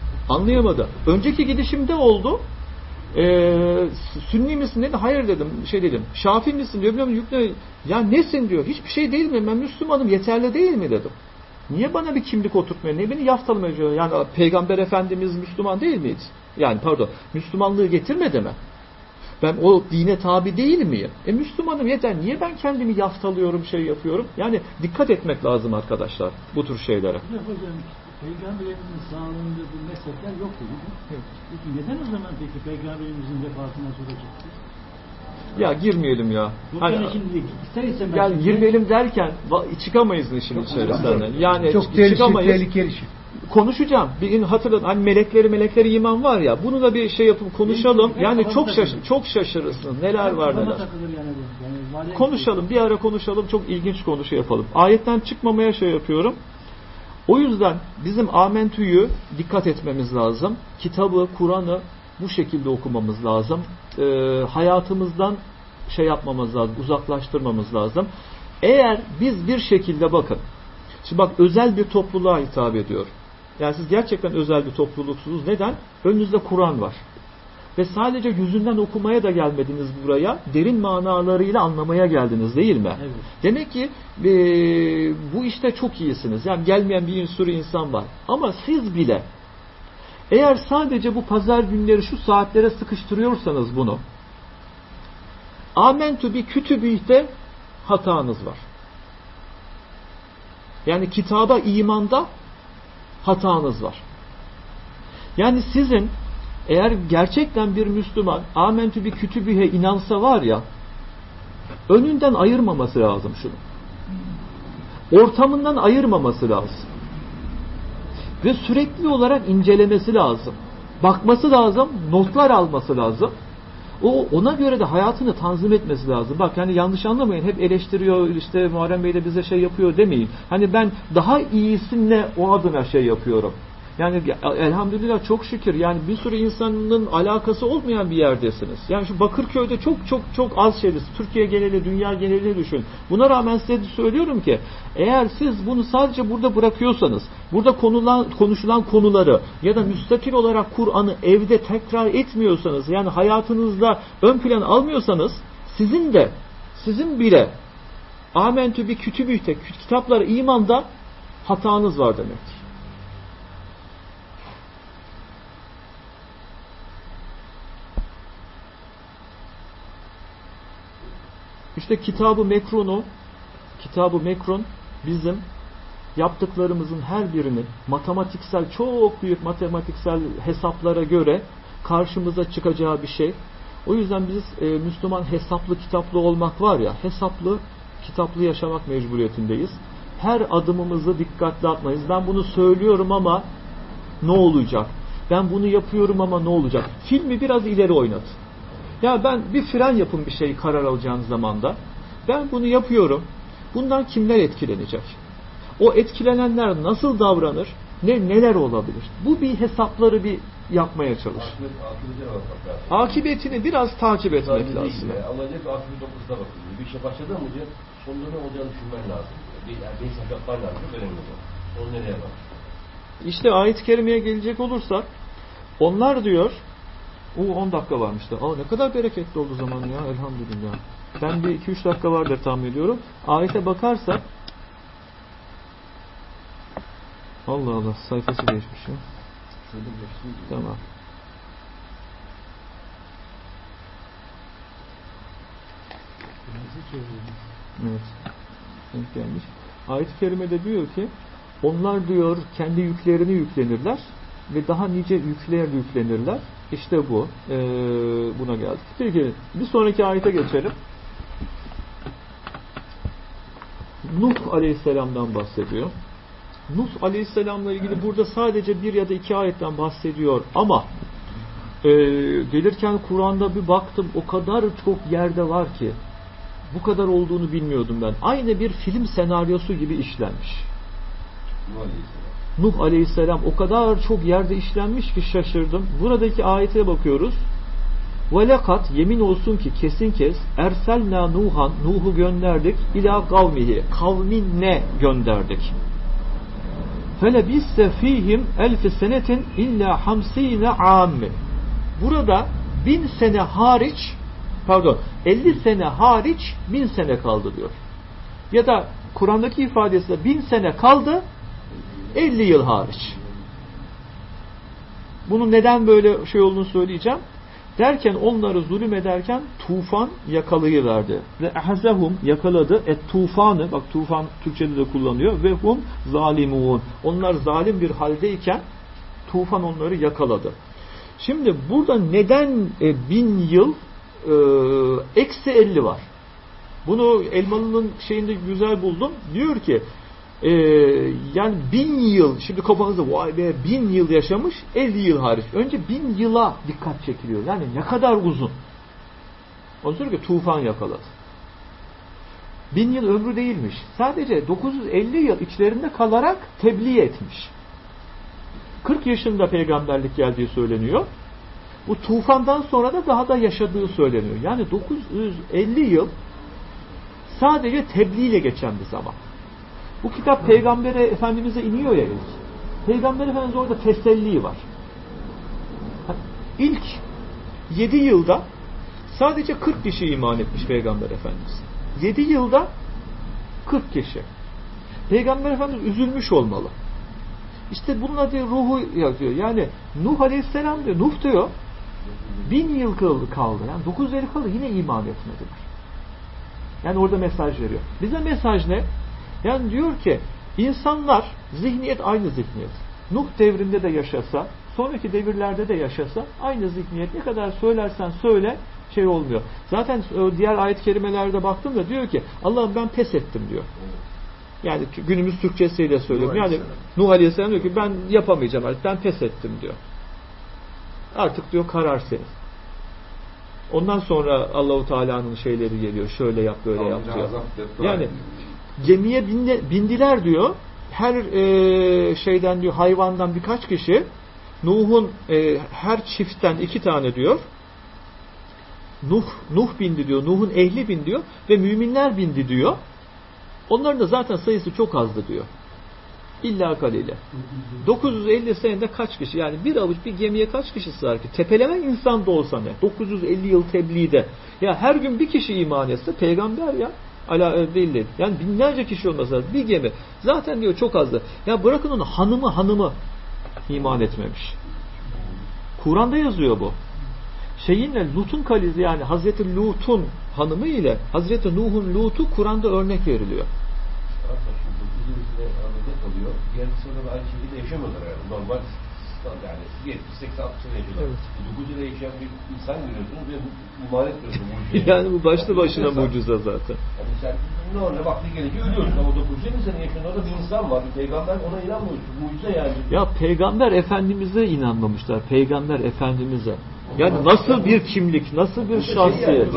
Anlayamadı. Önceki gidişimde oldu. Sünni misin dedi. Hayır dedim. Dedim. Şafii misin diyor. Ya nesin diyor. Hiçbir şey değil mi? Ben Müslümanım. Yeterli değil mi dedim. Niye bana bir kimlik oturtmuyor? Niye beni yaftalamaya çalışıyor? Yani Peygamber Efendimiz Müslüman değil miydi? Yani pardon. Müslümanlığı getirmedi mi? Ben o dine tabi değil miyim? Müslümanım yeter. Niye ben kendimi yaftalıyorum, yapıyorum? Yani dikkat etmek lazım arkadaşlar bu tür şeylere.
Hocam, Peygamberimizin sağlığında bu meslekler yoktu. Peki neden o zaman peki Peygamberimizin vefatından sonra çıktı?
Ya girmeyelim ya.
Şimdi ister istemez.
Yani girmeyelim derken çıkamayız işin içerisinden. Yani
çok
çıkamayız.
Tehlikeli şey.
Konuşacağım. Bir gün hatırlayın. Hani melekleri iman var ya. Bunu da bir yapıp konuşalım. Yani çok şaşırırsınız. Neler var neler. Konuşalım. Bir ara konuşalım. Çok ilginç konuşu yapalım. Ayetten çıkmamaya yapıyorum. O yüzden bizim Amentü'yü dikkat etmemiz lazım. Kitabı, Kur'an'ı bu şekilde okumamız lazım. Hayatımızdan yapmamız lazım. Uzaklaştırmamız lazım. Eğer biz bir şekilde bakın. Şimdi bak özel bir topluluğa hitap ediyor. Yani siz gerçekten özel bir topluluksunuz. Neden? Önünüzde Kur'an var. Ve sadece yüzünden okumaya da gelmediniz buraya. Derin manalarıyla anlamaya geldiniz değil mi? Evet. Demek ki bu işte çok iyisiniz. Yani gelmeyen bir sürü insan var. Ama siz bile eğer sadece bu pazar günleri şu saatlere sıkıştırıyorsanız bunu, Amentü bi kütübü'de hatanız var. Yani kitaba, imanda hatanız var. Yani sizin eğer gerçekten bir Müslüman Amentü bi kütübühe inansa var ya, önünden ayırmaması lazım şunu. Ortamından ayırmaması lazım. Ve sürekli olarak incelemesi lazım. Bakması lazım, notlar alması lazım. Ona göre de hayatını tanzim etmesi lazım. Bak yani yanlış anlamayın. Hep eleştiriyor, Muharrem Bey de bize yapıyor demeyin. Hani ben daha iyisine o adına yapıyorum. Yani elhamdülillah çok şükür yani bir sürü insanın alakası olmayan bir yerdesiniz. Yani şu Bakırköy'de çok az şeydir. Türkiye geneli, dünya genelini düşün. Buna rağmen size söylüyorum ki eğer siz bunu sadece burada bırakıyorsanız, burada konuşulan konuları ya da müstakil olarak Kur'an'ı evde tekrar etmiyorsanız, yani hayatınızda ön plan almıyorsanız sizin bile Amentü bi kütübü'te kitaplara imanda hatanız var demektir. İşte Kitab-ı Mekrun bizim yaptıklarımızın her birinin çok büyük matematiksel hesaplara göre karşımıza çıkacağı bir şey. O yüzden biz Müslüman hesaplı kitaplı olmak var ya, kitaplı yaşamak mecburiyetindeyiz. Her adımımızı dikkatli atmayız. Ben bunu söylüyorum ama ne olacak? Ben bunu yapıyorum ama ne olacak? Filmi biraz ileri oynat. Ya ben bir fren yapın bir karar alacağınız zamanda. Ben bunu yapıyorum. Bundan kimler etkilenecek? O etkilenenler nasıl davranır? Neler olabilir? Bu bir hesapları yapmaya çalış. Akıbetini biraz takip etmek lazım.
Alacak akıbet dokuzda bakın. Bir şey başladı mı diyor, sonunda ne olacağını düşünmen lazım. Yani sakatlar lazım. Önemli olan. Onu nereye bak?
İşte ayet-i kerimeye gelecek olursak onlar diyor 10 dakika varmıştı. Ne kadar bereketli oldu zaman ya elhamdülillah. Ben bir 2-3 dakika vardır tahmin ediyorum. Ayete bakarsak Allah Allah sayfası değişmiş ya. Tamam. Evet. Denk gelmiş. Ayet-i kerimede diyor ki onlar diyor kendi yüklerini yüklenirler ve daha nice yüklenirler. İşte bu. Buna geldik. Peki bir sonraki ayete geçelim. Nuh Aleyhisselam'dan bahsediyor. Nuh Aleyhisselam'la ilgili burada sadece bir ya da 2 ayetten bahsediyor ama gelirken Kur'an'da bir baktım o kadar çok yerde var ki bu kadar olduğunu bilmiyordum ben. Aynı bir film senaryosu gibi işlenmiş. Nuh Aleyhisselam o kadar çok yerde işlenmiş ki şaşırdım. Buradaki ayete bakıyoruz. Velakat yemin olsun ki kesin kes erselna Nuh'u gönderdik ila kavmihi kavminne gönderdik. فَلَبِسَّ ف۪يهِمْ اَلْفِ senetin illa 50 عَامٍ. Burada 1000 sene hariç, 50 sene hariç 1000 sene kaldı diyor. Ya da Kur'an'daki ifadesiyle 1000 sene kaldı, 50 yıl hariç. Bunun neden böyle şey olduğunu söyleyeceğim. Derken onları zulüm ederken tufan yakalayıverdi. Ve ahzehum yakaladı. Tufanı, bak tufan Türkçe'de de kullanıyor. Ve hum zalimun. Onlar zalim bir haldeyken tufan onları yakaladı. Şimdi burada neden 1000 yıl eksi 50 var? Bunu Elmalı'nın şeyinde güzel buldum. Diyor ki yani 1000 yıl, şimdi kafanızda vay be 1000 yıl yaşamış, 50 yıl hariç. Önce 1000 yıla dikkat çekiliyor. Yani ne kadar uzun. Ondan sonra ki tufan yakaladı. 1000 yıl ömrü değilmiş. Sadece 950 yıl içlerinde kalarak tebliğ etmiş. 40 yaşında peygamberlik geldiği söyleniyor. Bu tufandan sonra da daha da yaşadığı söyleniyor. Yani 950 yıl sadece tebliğ ile geçen bir zaman. Bu kitap Peygamber Efendimiz'e iniyor ya ilk. Peygamber Efendimiz orada teselli var. İlk 7 yılda sadece 40 kişi iman etmiş Peygamber Efendimiz. 7 yılda 40 kişi. Peygamber Efendimiz üzülmüş olmalı. İşte bunun adı ruhu yazıyor. Yani Nuh Aleyhisselam diyor. Nuh diyor 1000 yıl kaldı. Yani 950 kaldı. Yine iman etmediler. Yani orada mesaj veriyor. Bize mesaj ne? Yani diyor ki insanlar, zihniyet aynı zihniyet. Nuh devrinde de yaşasa, sonraki devirlerde de yaşasa aynı zihniyet. Ne kadar söylersen söyle şey olmuyor. Zaten diğer ayet-i kerimelerde baktım da diyor ki Allah'ım ben pes ettim diyor. Yani günümüz Türkçesiyle söylüyorum. Yani Nuh Aleyhisselam diyor ki ben yapamayacağım artık. Ben pes ettim diyor. Artık diyor karar senin. Ondan sonra Allahu Teala'nın şeyleri geliyor. Şöyle yap, böyle yap diyor. Yani gemiye bindiler diyor. Her şeyden diyor, hayvandan birkaç kişi. Nuh'un her çiftten 2 tane diyor. Nuh bindi diyor. Nuh'un ehli bindi diyor. Ve müminler bindi diyor. Onların da zaten sayısı çok azdı diyor. İlla kalile. 950 senede kaç kişi? Yani bir avuç bir gemiye kaç kişi sığar ki? Tepelemen insan da olsa ne? 950 yıl tebliğde. Ya her gün bir kişi iman etse peygamber ya. Değil. Yani binlerce kişi olmasa bir gemi. Zaten diyor çok azdı. Ya bırakın onu hanımı iman etmemiş. Kur'an'da yazıyor bu. Lut'un kalizi yani Hazreti Lut'un hanımı ile Hazreti Nuh'un Lut'u Kur'an'da örnek veriliyor.
Oluyor. Diğer kısımda da aynı şekilde yaşamadılar yani. Normal yani 70-80-60 sene yaşıyorlar. Evet. 9 yılda yaşayan bir insan görüyorsunuz ve iman etmiyorsunuz.
Yani bu başlı başına mucize zaten.
Yani sen ne oluyor? Vakti gelince ölüyorsun ama 950 sene yaşayan orada bir insan var. Bir peygamber ona inanmıyorsun. Mucize yani.
Ya Peygamber Efendimiz'e inanmamışlar. Peygamber Efendimiz'e. Yani nasıl bir kimlik, nasıl bir şahsiyet.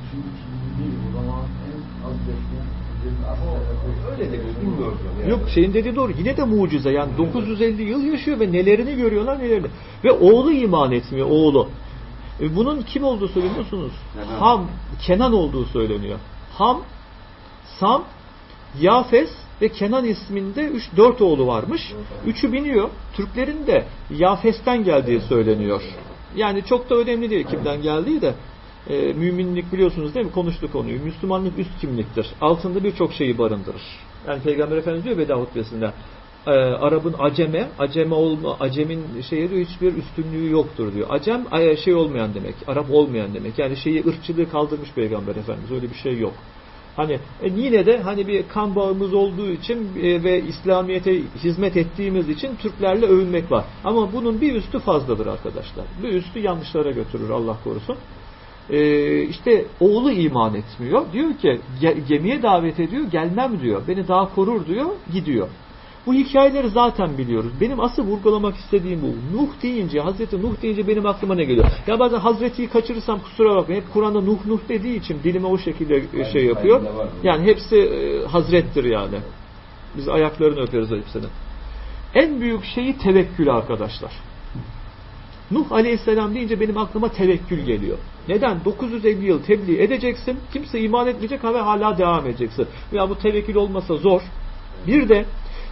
Öyle de bilmiyoruz yani.
Yok şeyin dediği doğru. Yine de mucize. Yani 950 yıl yaşıyor ve nelerini görüyorlar nelerini. Ve oğlu iman etmiyor. Oğlu. Bunun kim olduğu söyleniyorsunuz? Kenan olduğu söyleniyor. Ham, Sam, Yafes ve Kenan isminde 4 oğlu varmış. 3'ü biniyor. Türklerin de Yafes'ten geldiği söyleniyor. Yani çok da önemli değil kimden geldiği de. Müminlik biliyorsunuz değil mi? Konuştuk konuyu. Müslümanlık üst kimliktir. Altında birçok şeyi barındırır. Yani Peygamber Efendimiz diyor Veda hutbesinde Arap'ın acemin diyor hiçbir üstünlüğü yoktur diyor. Acem olmayan demek. Arap olmayan demek. Yani ırkçılığı kaldırmış Peygamber Efendimiz. Öyle bir şey yok. Hani yine de hani bir kan bağımız olduğu için ve İslamiyet'e hizmet ettiğimiz için Türklerle övünmek var. Ama bunun bir üstü fazladır arkadaşlar. Bir üstü yanlışlara götürür Allah korusun. İşte oğlu iman etmiyor. Diyor ki gemiye davet ediyor. Gelmem diyor. Beni daha korur diyor. Gidiyor. Bu hikayeleri zaten biliyoruz. Benim asıl vurgulamak istediğim bu. Hazreti Nuh deyince benim aklıma ne geliyor? Ya bazen Hazreti'yi kaçırırsam kusura bakmayın. Hep Kur'an'da Nuh dediği için dilime o şekilde şey yapıyor. Yani hepsi Hazrettir yani. Biz ayaklarını öperiz hepsinin. En büyük şeyi tevekkül arkadaşlar. Nuh Aleyhisselam deyince benim aklıma tevekkül geliyor. Neden? 950 yıl tebliğ edeceksin. Kimse iman etmeyecek ve hala devam edeceksin. Ya bu tevekkül olmasa zor. Bir de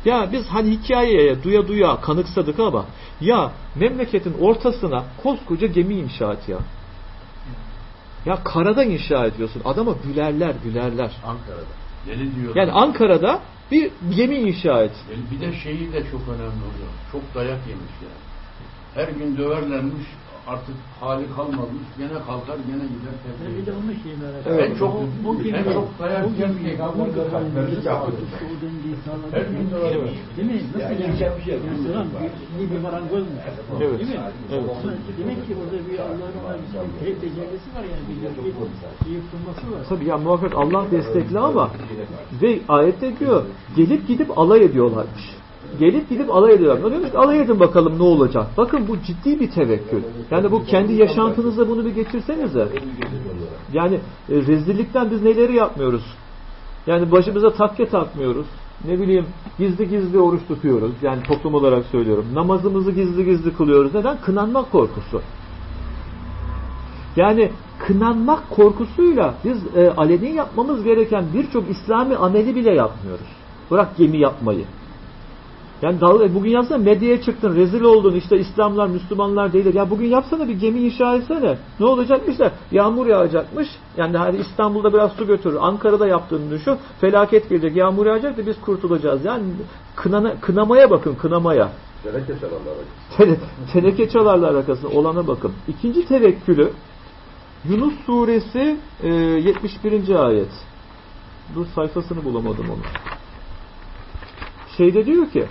Ya biz hani hikayeye duya duya kanıksadık ama ya memleketin ortasına koskoca gemi inşa et ya. Ya karada inşa ediyorsun. Adama gülerler.
Ankara'da. Deli diyor.
Yani Ankara'da bir gemi inşa et.
Bir de şeyi de çok önemli hocam. Çok dayak yemiş yani. Her gün döverlermiş. Artık hali kalmamış. Gene kalkar, gene gider.
Bir de onun şeyi merak ediyorum.
Evet.
En çok dayak yemiş.
Her gün döverler. Değil mi? Nasıl yani? İyi bir marangozmuş.
Evet.
Değil mi?
Evet.
Demek ki orada bir Allah'ın bir tecellisi var yani. Bir yıkılması var.
Tabii ya muhakkak Allah destekli ama ve ayette diyor gelip gidip alay ediyorlarmış. Gelip gidip alay ediyorlar. Diyormuş ki alay edin bakalım ne olacak. Bakın bu ciddi bir tevekkül. Yani bu kendi yaşantınızda bunu bir geçirsenize. Yani rezillikten biz neleri yapmıyoruz? Yani başımıza takke takmıyoruz. Ne bileyim gizli oruç tutuyoruz. Yani toplum olarak söylüyorum. Namazımızı gizli kılıyoruz. Neden? Kınanmak korkusu. Yani kınanmak korkusuyla biz aleni yapmamız gereken birçok İslami ameli bile yapmıyoruz. Bırak gemi yapmayı. Yani bugün yapsana medyaya çıktın, rezil oldun, işte İslamlar, Müslümanlar değiller. Ya bugün yapsana bir gemi inşa etsene. Ne olacakmış da? Yağmur yağacakmış. Yani hadi İstanbul'da biraz su götürür. Ankara'da yaptığını düşün. Felaket gelecek. Yağmur yağacak da biz kurtulacağız. Yani kınamaya bakın, kınamaya.
Teneke çalarlar.
Teneke çalarlar arkasına. Olana bakın. İkinci tevekkülü Yunus suresi 71. ayet. Dur sayfasını bulamadım onu. Şeyde diyor ki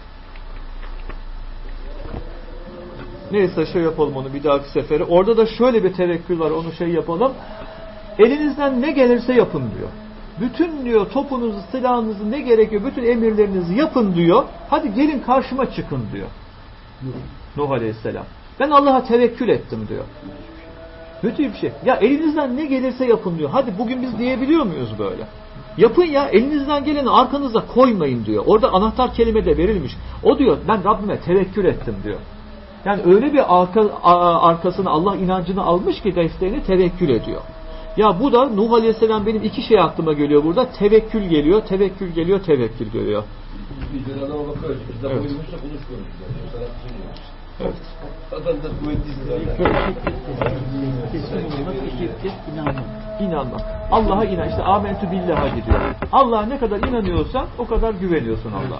neyse yapalım onu bir dahaki sefere. Orada da şöyle bir tevekkül var. Onu yapalım. Elinizden ne gelirse yapın diyor. Bütün diyor topunuzu, silahınızı ne gerekiyor bütün emirlerinizi yapın diyor. Hadi gelin karşıma çıkın diyor. Nuh Aleyhisselam. Ben Allah'a tevekkül ettim diyor. Kötü bir şey. Ya elinizden ne gelirse yapın diyor. Hadi bugün biz diyebiliyor muyuz böyle? Yapın ya elinizden geleni arkanıza koymayın diyor. Orada anahtar kelime de verilmiş. O diyor ben Rabbime tevekkül ettim diyor. Yani öyle bir arkasına Allah inancını almış ki desteğini tevekkül ediyor. Ya bu da Nuh Aleyhisselam benim iki şey aklıma geliyor burada. Tevekkül geliyor. Biz adama bakıyoruz. Biz de buyurmuşsa konuşmuyoruz. Evet. Adam da kuvvetli İnanmak. Allah'a inan. İşte amentü billah'a gidiyor. Allah'a ne kadar inanıyorsan o kadar güveniyorsun Allah'a.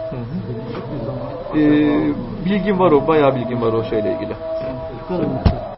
Bilgim var bayağı bilgim var o şeyle ilgili.